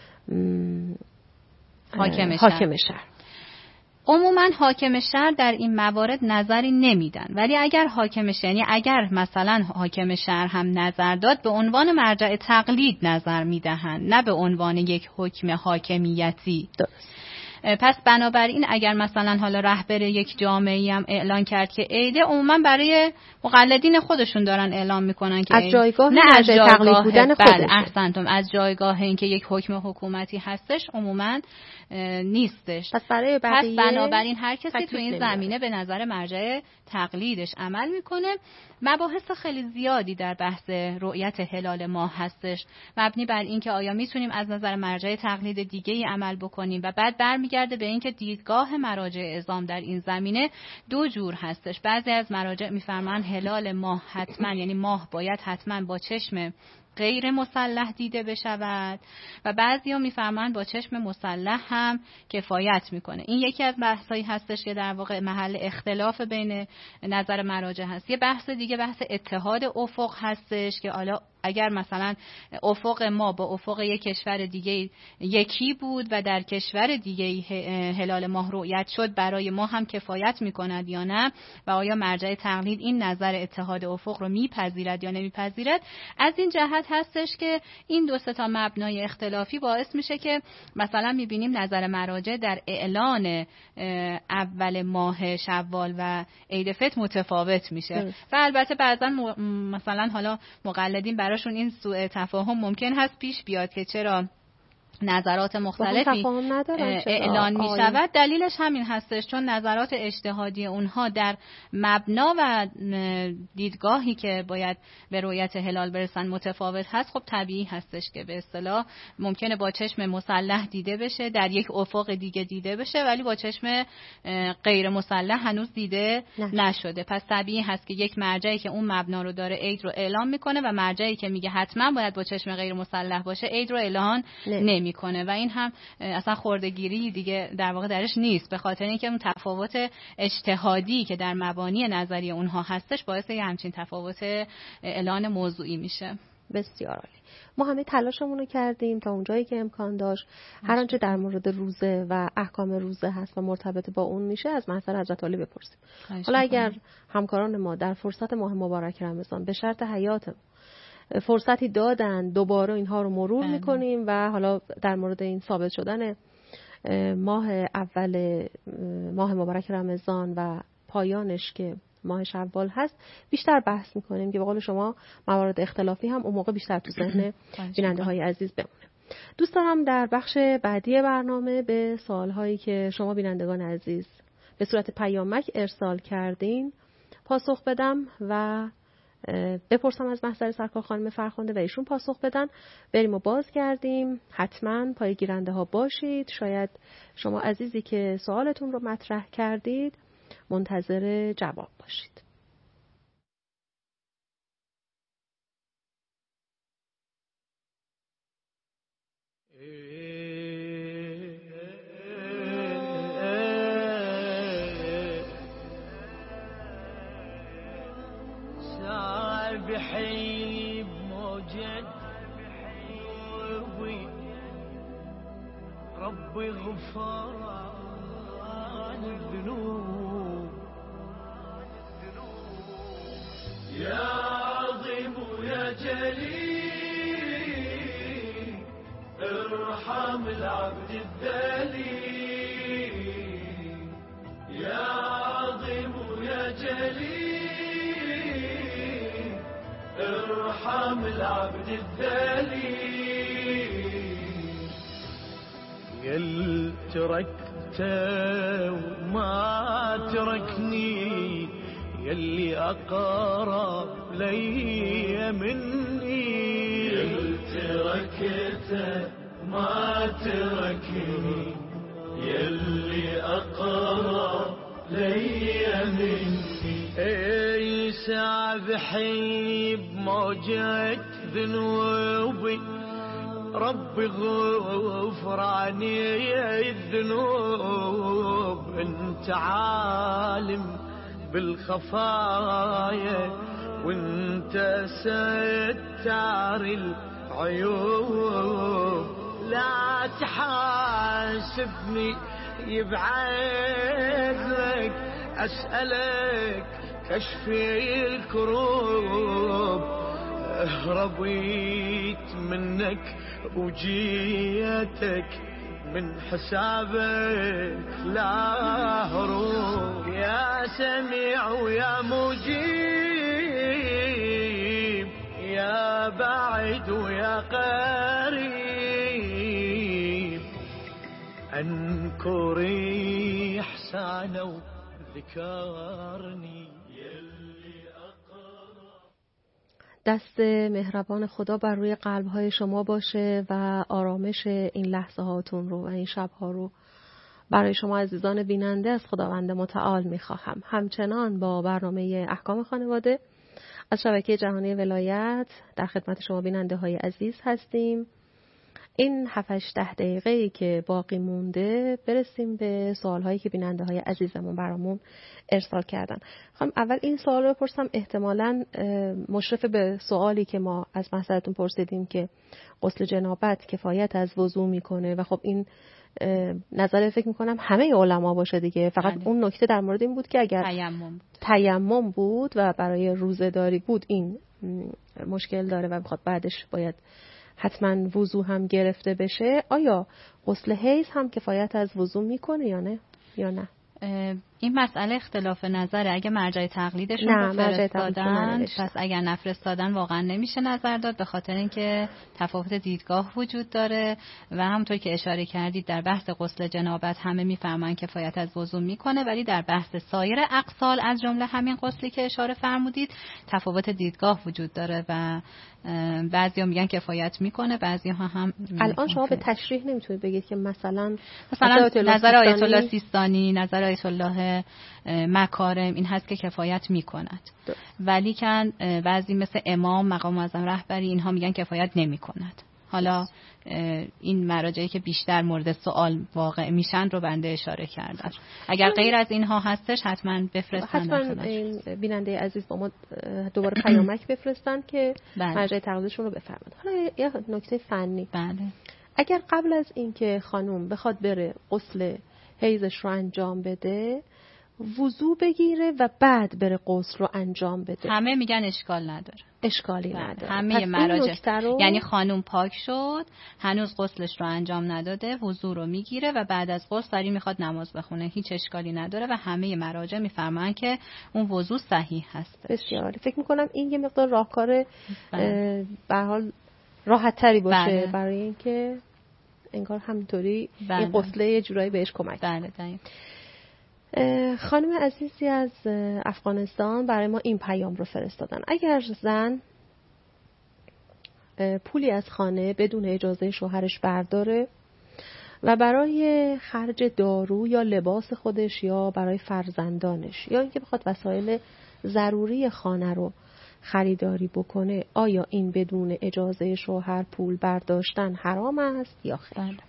حاکم شهر؟ عموما حاکم شهر در این موارد نظری نمیدن، ولی اگر اگر مثلا حاکم شهر هم نظر داد، به عنوان مرجع تقلید نظر میدهند، نه به عنوان یک حکم حاکمیتی. درست. پس بنابراین اگر مثلا حالا رهبر یک جامعه‌ای هم اعلان کرد که عیده، عموما برای مقلدین خودشون دارن اعلام میکنن که از جایگاه نه از تقلید بودن خودش. احسنتم، از جایگاه اینکه یک حکم حکومتی هستش عموما نیستش. پس بنابراین هر کسی تو این زمینه به نظر مرجع تقلیدش عمل میکنه. مباحث خیلی زیادی در بحث رؤیت هلال ماه هستش، مبنی بر اینکه آیا میتونیم از نظر مرجع تقلید دیگه‌ای عمل بکنیم و بعد برمیگرده به اینکه دیدگاه مراجع عظام در این زمینه دو جور هستش. بعضی از مراجع میفرمان هلال ماه حتما، یعنی ماه باید حتما با چشم غیر مسلح دیده بشود، و بعضیا میفرمایند با چشم مسلح هم کفایت میکنه. این یکی از بحثایی هستش که در واقع محل اختلاف بین نظر مراجع هست. یه بحث دیگه بحث اتحاد افق هستش که حالا اگر مثلا افق ما با افق یک کشور دیگه یکی بود و در کشور دیگه هلال ماه رؤیت شد، برای ما هم کفایت میکند یا نه، و آیا مرجع تقلید این نظر اتحاد افق رو میپذیرد یا نمیپذیرد. از این جهت هستش که این دو سه تا مبنای اختلافی باعث میشه که مثلا میبینیم نظر مراجع در اعلان اول ماه شوال و عید فطر متفاوت میشه. و البته بعضا مثلا حالا مقلدین براشون این سوء تفاهم ممکن هست پیش بیاد که چرا نظرات مختلفی اعلان می شود. دلیلش همین هستش، چون نظرات اجتهادی اونها در مبنا و دیدگاهی که باید به رؤیت هلال برسن متفاوت هست. خب طبیعی هستش که به اصطلاح ممکنه با چشم مسلح دیده بشه، در یک افق دیگه دیده بشه، ولی با چشم غیر مسلح هنوز دیده نشده. پس طبیعی هست که یک مرجعی که اون مبنا رو داره عید رو اعلام میکنه و مرجعی که میگه حتما باید با چشم غیر مسلح باشه عید رو اعلان نمیکنه. و این هم اصلا خردگیری دیگه در واقع درش نیست، به خاطر اینکه اون تفاوت اجتهادی که در مبانی نظری اونها هستش باعث یه همچین تفاوت اعلان موضوعی میشه. بسیار عالی. ما همه تلاشمون رو کردیم تا اونجایی که امکان داشت هر آنچه در مورد روزه و احکام روزه هست و مرتبط با اون میشه از محضر حضرت عالی بپرسیم. حالا اگر همکاران ما در فرصت ماه مبارک رمضان به شرط حیات فرصتی دادن دوباره اینها رو مرور میکنیم و حالا در مورد این ثابت شدن ماه اول ماه مبارک رمضان و پایانش که ماه شوال هست بیشتر بحث میکنیم که به قول شما موارد اختلافی هم اون موقع بیشتر تو ذهن بیننده های عزیز بمونه. دوست دارم در بخش بعدی برنامه به سوالهایی که شما بینندگان عزیز به صورت پیامک ارسال کردین پاسخ بدم و بپرسم از محضر سرکار خانم فرخنده و ایشون پاسخ بدن. بریم و بازگردیم. حتما پای گیرنده ها باشید. شاید شما عزیزی که سوالتون رو مطرح کردید منتظر جواب باشید. بحيب موجد ربي غفران الذنوب يا عظيم يا جليل ارحم العبد الذليل يا عظيم يا جليل ارحم العبد الذليل يل تركته وما تركني يلي أقرب لي مني يل تركته ما تركني يلي أقرب لي مني اي سابحي بموجة ذنوبي ربي غفراني الذنوب انت عالم بالخفايا وانت ستار العيوب. لا تحاسبني يبعد لك، أسألك كشفي الكروب. هربيت منك وجيتك من حسابك لا هروب. يا سميع ويا مجيب، يا بعيد ويا قريب، أنكري إحسانه وذكرني. دست مهربان خدا بر روی قلب‌های شما باشه و آرامش این لحظه هاتون رو و این شب‌ها رو برای شما عزیزان بیننده از خداوند متعال می‌خواهم. همچنان با برنامه احکام خانواده از شبکه جهانی ولایت در خدمت شما بیننده‌های عزیز هستیم. این 7-8 دقیقه‌ای که باقی مونده برسیم به سوال‌هایی که بیننده‌های عزیزمون برامون ارسال کردن. خواهم اول این سوال رو بپرسم، احتمالاً مشرف به سوالی که ما از مسئلتون پرسیدیم که غسل جنابت کفایت از وضو میکنه و خب این نظر فکر میکنم همه علما باشه دیگه، فقط اون نکته در مورد این بود که اگر تیمم بود و برای روزه‌داری بود این مشکل داره و بخواد بعدش باید حتما وضو هم گرفته بشه، آیا غسل حیض هم کفایت از وضو میکنه یا نه؟ این مسئله اختلاف نظره. اگه مرجع تقلیدشون رو فرستادن، پس اگر نفرستادن واقعا نمیشه نظر داد، به خاطر اینکه تفاوت دیدگاه وجود داره و همونطور که اشاره کردید در بحث غسل جنابت همه میفهمن کفایت از وضو میکنه، ولی در بحث سایر اغسال از جمله همین غسلی که اشاره فرمودید تفاوت دیدگاه وجود داره و بعضیا میگن کفایت میکنه، بعضیا هم الان شما به تشریح نمیتونید بگید که مثلا نظر آیت الله سیستانی، نظر آیت الله مکارم این هست که کفایت میکند، ولی کن بعضی مثل امام، مقام معظم رهبری، اینها میگن کفایت نمیکند. حالا این مراجعی که بیشتر مورد سوال واقع میشن رو بنده اشاره کردم. اگر غیر از اینها هستش حتما بفرستن. حتما این بیننده عزیز با ما دوباره پیامک بفرستن که مرجع تقلیدشون رو بفرمایید. حالا یه نکته فنی. بله. اگر قبل از اینکه خانم بخواد بره غسل حیضش رو انجام بده، وضو بگیره و بعد بره غسل رو انجام بده، همه میگن اشکال نداره. اشکالی نداره. همه مراجع یعنی خانم پاک شد، هنوز غسلش رو انجام نداده، وضو رو میگیره و بعد از غسل سری میخواد نماز بخونه، هیچ اشکالی نداره و همه مراجع میفرمان که اون وضو صحیح هست. بسیار فکر میکنم این یه مقدار راهکار به هر حال راحت تری باشه برای اینکه انگار همینطوری این غسله یه جورایی بهش کمک. بله دقیقاً. خانم عزیزی از افغانستان برای ما این پیام رو فرستادن: اگر زن پولی از خانه بدون اجازه شوهرش برداره و برای خرج دارو یا لباس خودش یا برای فرزندانش یا اینکه بخواد وسایل ضروری خانه رو خریداری بکنه، آیا این بدون اجازه شوهر پول برداشتن حرام است یا خیر؟ بله.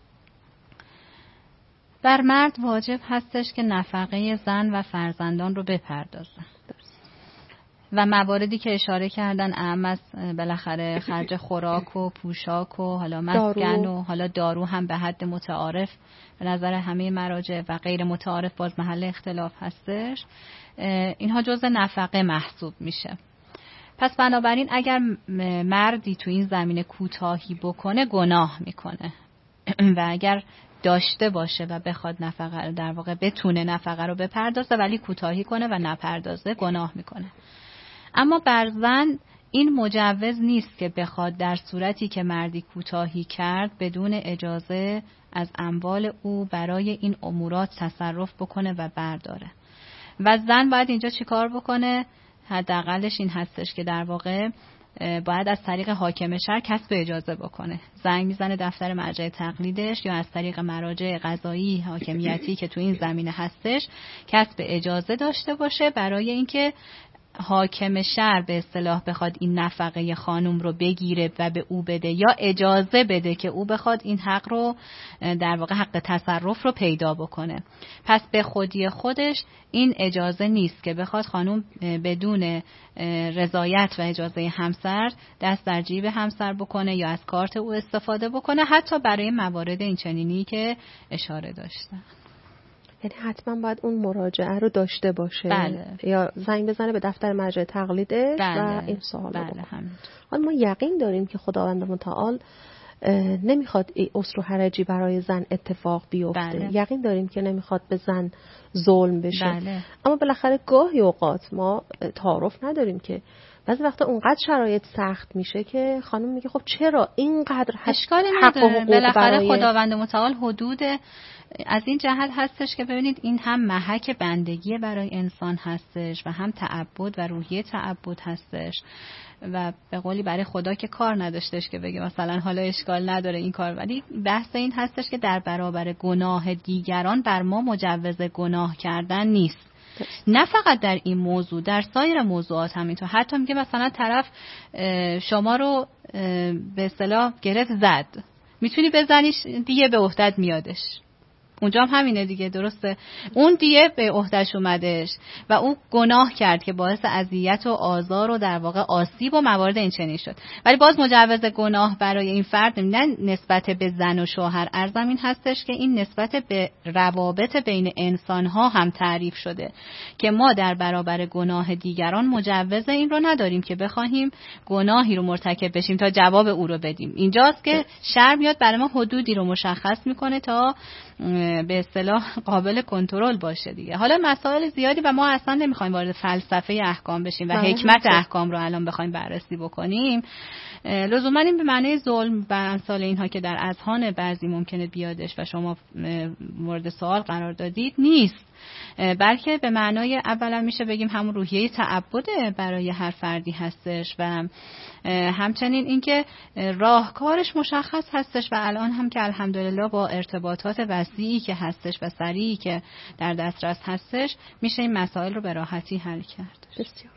بر مرد واجب هستش که نفقه زن و فرزندان رو بپردازن و مواردی که اشاره کردن اهم از بالاخره خرج خوراک و پوشاک و حالا مسکن و حالا دارو هم به حد متعارف به نظر همه مراجع و غیر متعارف باز محل اختلاف هستش، اینها جزء نفقه محسوب میشه. پس بنابراین اگر مردی تو این زمینه کوتاهی بکنه گناه میکنه و اگر داشته باشه و بخواد نفقه در واقع بتونه نفقه رو بپردازه ولی کوتاهی کنه و نپردازه گناه میکنه. اما بر زن این مجوز نیست که بخواد در صورتی که مردی کوتاهی کرد بدون اجازه از اموال او برای این امورات تصرف بکنه و برداره و زن باید اینجا چیکار بکنه؟ حداقلش این هستش که در واقع باید از طریق حاکم شهر کسب اجازه بکنه، زنگ میزنه دفتر مرجع تقلیدش یا از طریق مراجع قضایی حاکمیتی که تو این زمینه هستش کسب اجازه داشته باشه برای اینکه حاکم شهر به اصطلاح بخواد این نفقه خانم رو بگیره و به او بده یا اجازه بده که او بخواد این حق رو در واقع حق تصرف رو پیدا بکنه. پس به خودی خودش این اجازه نیست که بخواد خانم بدون رضایت و اجازه همسر دست در جیب همسر بکنه یا از کارت او استفاده بکنه، حتی برای موارد این چنینی که اشاره داشتن. یعنی حتما باید اون مراجعه رو داشته باشه. بله. یا زنگ بزنه به دفتر مرجع تقلیدش بله. و این سوال رو بکنه. همین. حالا ما یقین داریم که خداوند متعال نمیخواد اسر و حرجی برای زن اتفاق بیفته. بله. یقین داریم که نمیخواد به زن ظلم بشه. بله. اما بالاخره گاهی اوقات ما تعارف نداریم که بعضی وقتا اونقدر شرایط سخت میشه که خانم میگه خب چرا اینقدر اشکالی نداره. بالاخره خداوند متعال حدود از این جهت هستش که ببینید این هم محک بندگی برای انسان هستش و هم تعبد و روحیه تعبد هستش و به قولی برای خدا که کار نداشتش که بگه مثلا حالا اشکال نداره این کار، ولی بحث این هستش که در برابر گناه دیگران بر ما مجوز گناه کردن نیست. نه فقط در این موضوع، در سایر موضوعات همینطور. حتی میگه مثلا طرف شما رو به اصطلاح گرفت زد، میتونی بزنیش دیگه به عهدت میادش. اونجا هم همینه دیگه، درسته؟ اون دیگه به عهده‌اش اومدش و اون گناه کرد که باعث اذیت و آزار و در واقع آسیب و موارد این چنین شد. ولی باز مجوز گناه برای این فرد نه نسبت به زن و شوهر، عرضم این هستش که این نسبت به روابط بین انسان‌ها هم تعریف شده که ما در برابر گناه دیگران مجوز این رو نداریم که بخوایم گناهی رو مرتکب بشیم تا جواب او رو بدیم. اینجاست که شرع میاد برای ما حدودی رو مشخص میکنه تا به اصطلاح قابل کنترل باشه دیگه. حالا مسائل زیادی و ما اصلا نمیخوایم وارد فلسفه احکام بشیم و حکمت احکام رو الان بخوایم بررسی بکنیم. لزوما این به معنی ظلم و امثال اینها که در اذهان بعضی ممکنه بیادش و شما مورد سوال قرار دادید نیست، بلکه به معنای اولا میشه بگیم همون روحیه تعبد برای هر فردی هستش و همچنین اینکه راهکارش مشخص هستش و الان هم که الحمدلله با ارتباطات وسیعی که هستش و سریعی که در دسترس هستش میشه این مسائل رو به راحتی حل کرد. بسیار.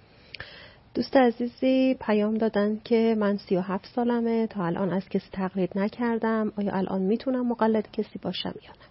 دوست عزیزی پیام دادن که من 37 سالمه، تا الان از کسی تقلید نکردم، آیا الان میتونم مقلد کسی باشم یا نه؟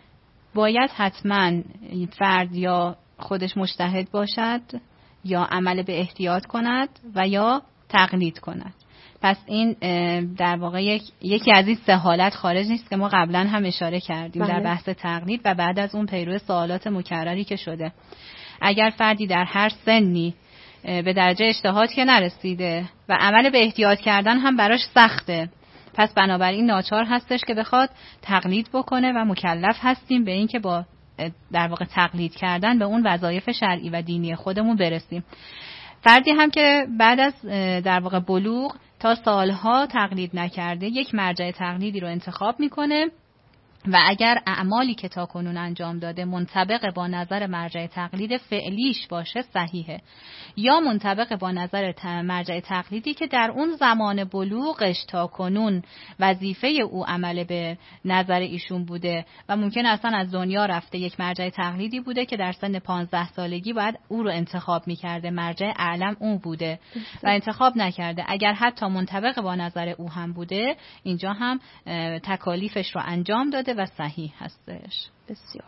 باید حتما فرد یا خودش مجتهد باشد یا عمل به احتیاط کند و یا تقلید کند. پس این در واقع یکی از این سه حالت خارج نیست که ما قبلا هم اشاره کردیم در بحث تقلید و بعد از اون پیرو سوالات مکرری که شده. اگر فردی در هر سنی به درجه اجتهاد که نرسیده و عمل به احتیاط کردن هم براش سخته، پس بنابراین ناچار هستش که بخواد تقلید بکنه و مکلف هستیم به این که با در واقع تقلید کردن به اون وظایف شرعی و دینی خودمون برسیم. فردی هم که بعد از در واقع بلوغ تا سالها تقلید نکرده یک مرجع تقلیدی رو انتخاب میکنه و اگر اعمالی که تا کنون انجام داده منطبق با نظر مرجع تقلید فعلیش باشه صحیحه، یا منطبق با نظر مرجع تقلیدی که در اون زمان بلوغش تا کنون وظیفه او عمل به نظر ایشون بوده و ممکن اصلا از دنیا رفته، یک مرجع تقلیدی بوده که در سن 15 سالگی باید او رو انتخاب میکرده، مرجع اعلم اون بوده و انتخاب نکرده. اگر حتی منطبق با نظر او هم بوده، اینجا هم تکالیفش رو انجام داده و صحیح هستش. بسیار.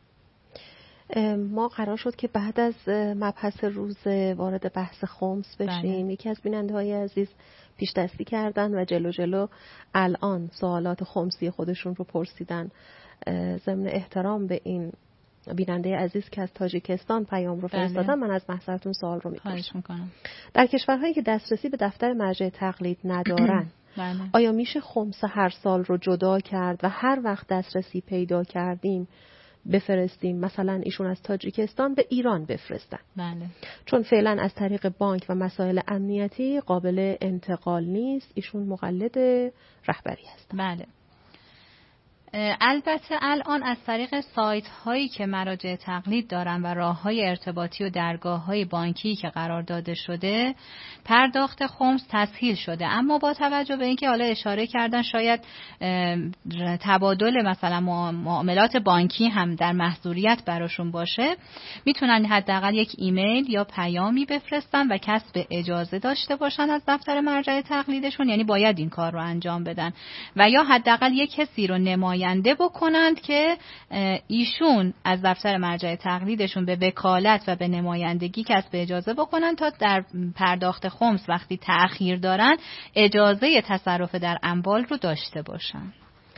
ما قرار شد که بعد از مبحث روز وارد بحث خمس بشیم. یکی از بیننده‌های عزیز پیش دستی کردن و جلو الان سوالات خمسی خودشون رو پرسیدن. ضمن احترام به این بیننده عزیز که از تاجیکستان پیام رو فرستادن، من از محضرتون سوال رو می‌پرسم. در کشورهایی که دسترسی به دفتر مرجع تقلید ندارن آیا میشه خمس هر سال رو جدا کرد و هر وقت دسترسی پیدا کردیم بفرستیم؟ مثلا ایشون از تاجیکستان به ایران بفرستن. بله. چون فعلا از طریق بانک و مسائل امنیتی قابل انتقال نیست. ایشون مقلد رهبری هستن. بله. البته الان از طریق سایت هایی که مراجع تقلید دارن و راه های ارتباطی و درگاه های بانکی که قرار داده شده پرداخت خمس تسهیل شده، اما با توجه به اینکه حالا اشاره کردن شاید تبادل مثلا معاملات بانکی هم در محظوریت براشون باشه، میتونن حداقل یک ایمیل یا پیامی بفرستن و کسب اجازه داشته باشن از دفتر مرجع تقلیدشون، یعنی باید این کار رو انجام بدن، و یا حداقل یک کسی رو نماینده بکنند که ایشون از دفتر مرجع تقلیدشون به وکالت و به نمایندگی کسب اجازه بکنن تا در پرداخت خمس وقتی تأخیر دارن اجازه تصرف در اموال رو داشته باشن.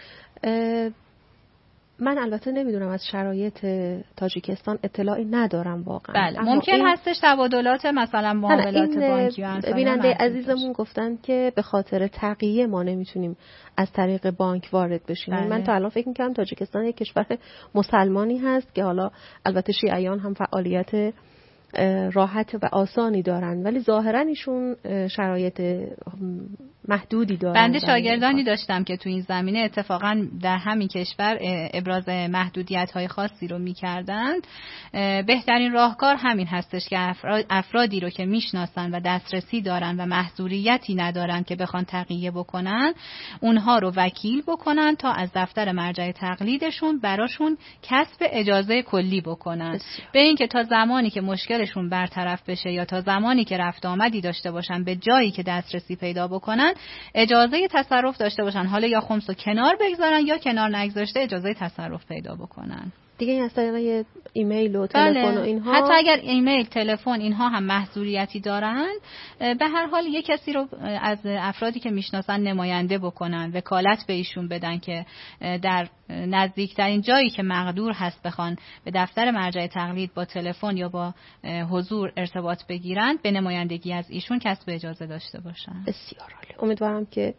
من البته نمیدونم، از شرایط تاجیکستان اطلاعی ندارم واقعا. بله، ممکن هستش تبادلات مثلا معاملات بانکی و بیننده عزیزمون گفتن که به خاطر تقیه ما نمیتونیم از طریق بانک وارد بشیم. بله. من تا الان فکر می‌کردم تاجیکستان یک کشور مسلمانی هست که حالا البته شیعیان هم فعالیت راحت و آسانی دارن، ولی ظاهرا ایشون شرایط محدودی دارن. بنده شاگردانی داشتم که تو این زمینه اتفاقا در همین کشور ابراز محدودیت‌های خاصی رو می‌کردند. بهترین راهکار همین هستش که افرادی رو که میشناسن و دسترسی دارن و محظوریتی ندارن که بخوان تقیه بکنن، اونها رو وکیل بکنن تا از دفتر مرجع تقلیدشون براشون کسب اجازه کلی بکنن. به این که تا زمانی که مشکلشون برطرف بشه یا تا زمانی که رفت آمدی داشته باشن به جایی که دسترسی پیدا بکنن اجازه تصرف داشته باشن، حالا یا خمس رو کنار بگذارن یا کنار نگذاشته اجازه تصرف پیدا بکنن. دیگه این از طریق ایمیل و تلفن و اینها، حتی اگر ایمیل، تلفن اینها هم محظوریتی دارن، به هر حال یک کسی رو از افرادی که میشناسن نماینده بکنن، وکالت به ایشون بدن که در نزدیکترین جایی که مقدور هست بخوان به دفتر مرجع تقلید با تلفن یا با حضور ارتباط بگیرن، به نمایندگی از ایشون کسب اجازه داشته باشن. بسیار عالی. امیدوارم که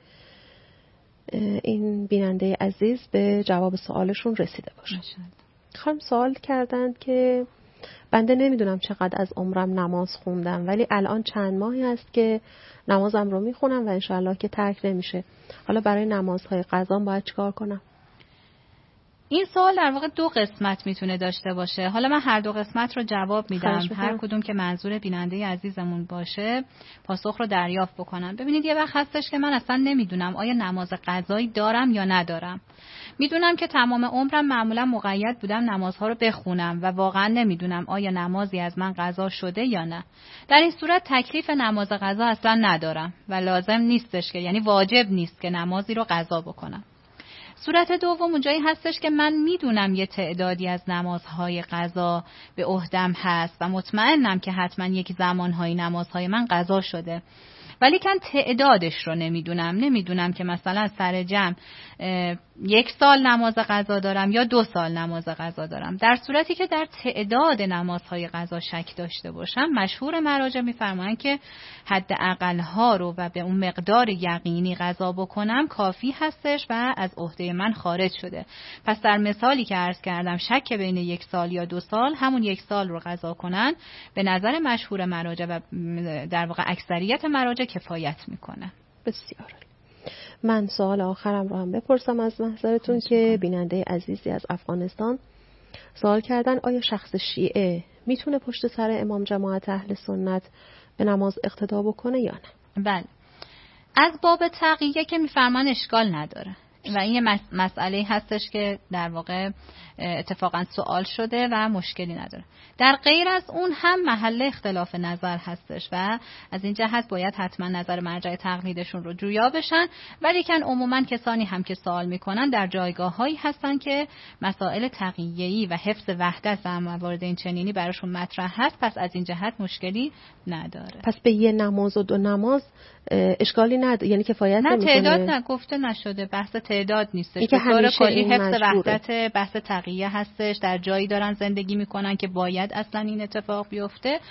این بیننده عزیز به جواب سوالشون رسیده باشه. خانم سوال کردند که بنده نمیدونم چقدر از عمرم نماز خوندم، ولی الان چند ماهی هست که نمازم رو میخونم و انشاءالله که ترک نمیشه. حالا برای نمازهای قضام باید چیکار کنم؟ این سوال در واقع دو قسمت میتونه داشته باشه. حالا من هر دو قسمت رو جواب میدم، هر کدوم که منظور بیننده عزیزمون باشه پاسخ رو دریافت بکنم. ببینید یه وقت هستش که من اصلا نمیدونم آیا نماز قضایی دارم یا ندارم. میدونم که تمام عمرم معمولا مقید بودم نمازها رو بخونم و واقعا نمیدونم آیا نمازی از من قضا شده یا نه. در این صورت تکلیف نماز قضا اصلا ندارم و لازم نیستش که، یعنی واجب نیست که نمازی رو قضا بکنم. صورت دوم اونجایی هستش که من میدونم یه تعدادی از نمازهای قضا به عهدم هست و مطمئنم که حتما یک زمانهای نمازهای من قضا شده، ولی کن تعدادش رو نمیدونم که مثلا سر جمع 1 سال نماز قضا دارم یا 2 سال نماز قضا دارم. در صورتی که در تعداد نمازهای قضا شک داشته باشم، مشهور مراجع میفرمایند که حداقل ها رو و به اون مقدار یقینی قضا بکنم کافی هستش و از عهده من خارج شده. پس در مثالی که عرض کردم شک بین 1 سال یا 2 سال، همون 1 سال رو قضا کنن به نظر مشهور مراجع و در واقع اکثریت مراجع کفایت میکنه. بسیار. من سوال آخرم رو هم بپرسم از محضرتون که بیننده عزیزی از افغانستان سوال کردن آیا شخص شیعه میتونه پشت سر امام جماعت اهل سنت به نماز اقتدا بکنه یا نه؟ بله، از باب تقیه که میفرمان اشکال نداره و این مسئله هستش که در واقع اتفاقا سوال شده و مشکلی نداره. در غیر از اون هم محل اختلاف نظر هستش و از این جهت باید حتما نظر مرجع تقلیدشون رو جویا بشن، ولی کن عموما کسانی هم که سوال میکنن در جایگاه هایی هستن که مسائل تقیه‌ای و حفظ وحدت و موارد این چنینی براشون مطرح هست، پس از این جهت مشکلی نداره. پس به یه نماز و 2 نماز اشکالی نداره، یعنی کفایت نمیکنه؟ نه، تعداد نگفته نشده، بحث تعداد نیستش. به طور کلی حفظ وحدت بحث تقیه هستش. در جایی دارن زندگی میکنن که باید اصلا این اتفاق بیفته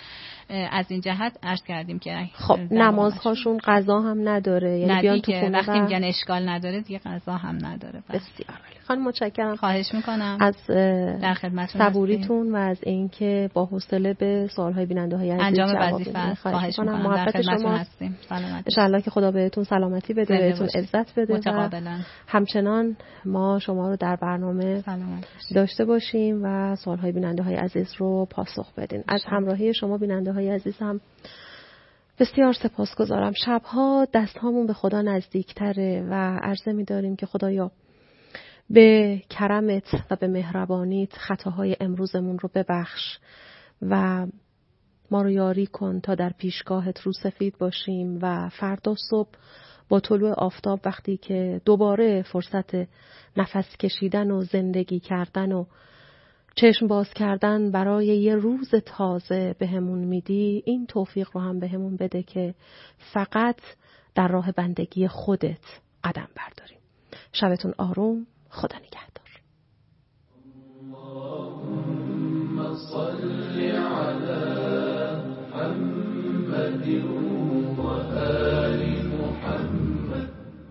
از این جهت عرض کردیم که خب نمازهاشون قضا هم نداره، یعنی بیان تو خونه وقتی میگن اشکال نداره دیگه قضا هم نداره. بسیار خانم متشکرم، خواهش میکنم از در خدمتتون صبوریتون و از اینکه با حوصله به سوالهای بیننده‌های عزیز انجام جواب وظیفه است. خواهش میکنم. میکنم. محبت شما هستیم. سلامت. ان شاء الله که خدا بهتون سلامتی بده، بهتون عزت بده متقابلا. همچنان ما شما رو در برنامه داشته باشیم و سوالهای بیننده‌های عزیز رو پاسخ بدین. از همراهی شما بیننده‌های عزیزم بسیار سپاسگزارم. شبها دستهامون به خدا نزدیکتره و عرضه می‌داریم که خدایا به کرمت و به مهربانیت خطاهای امروزمون رو ببخش و ما رو یاری کن تا در پیشگاهت رو سفید باشیم و فردا صبح با طلوع آفتاب وقتی که دوباره فرصت نفس کشیدن و زندگی کردن و چشم باز کردن برای یه روز تازه بهمون میدی، این توفیق رو هم بهمون بده که فقط در راه بندگی خودت قدم برداریم. شبتون آروم، خدا نگهدار. اللهم صل علی محمد و آل محمد.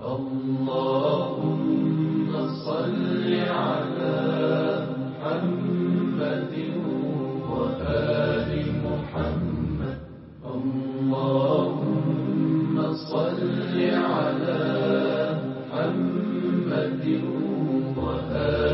اللهم صل علی محمد و آل محمد. اللهم صل علی محمد و آل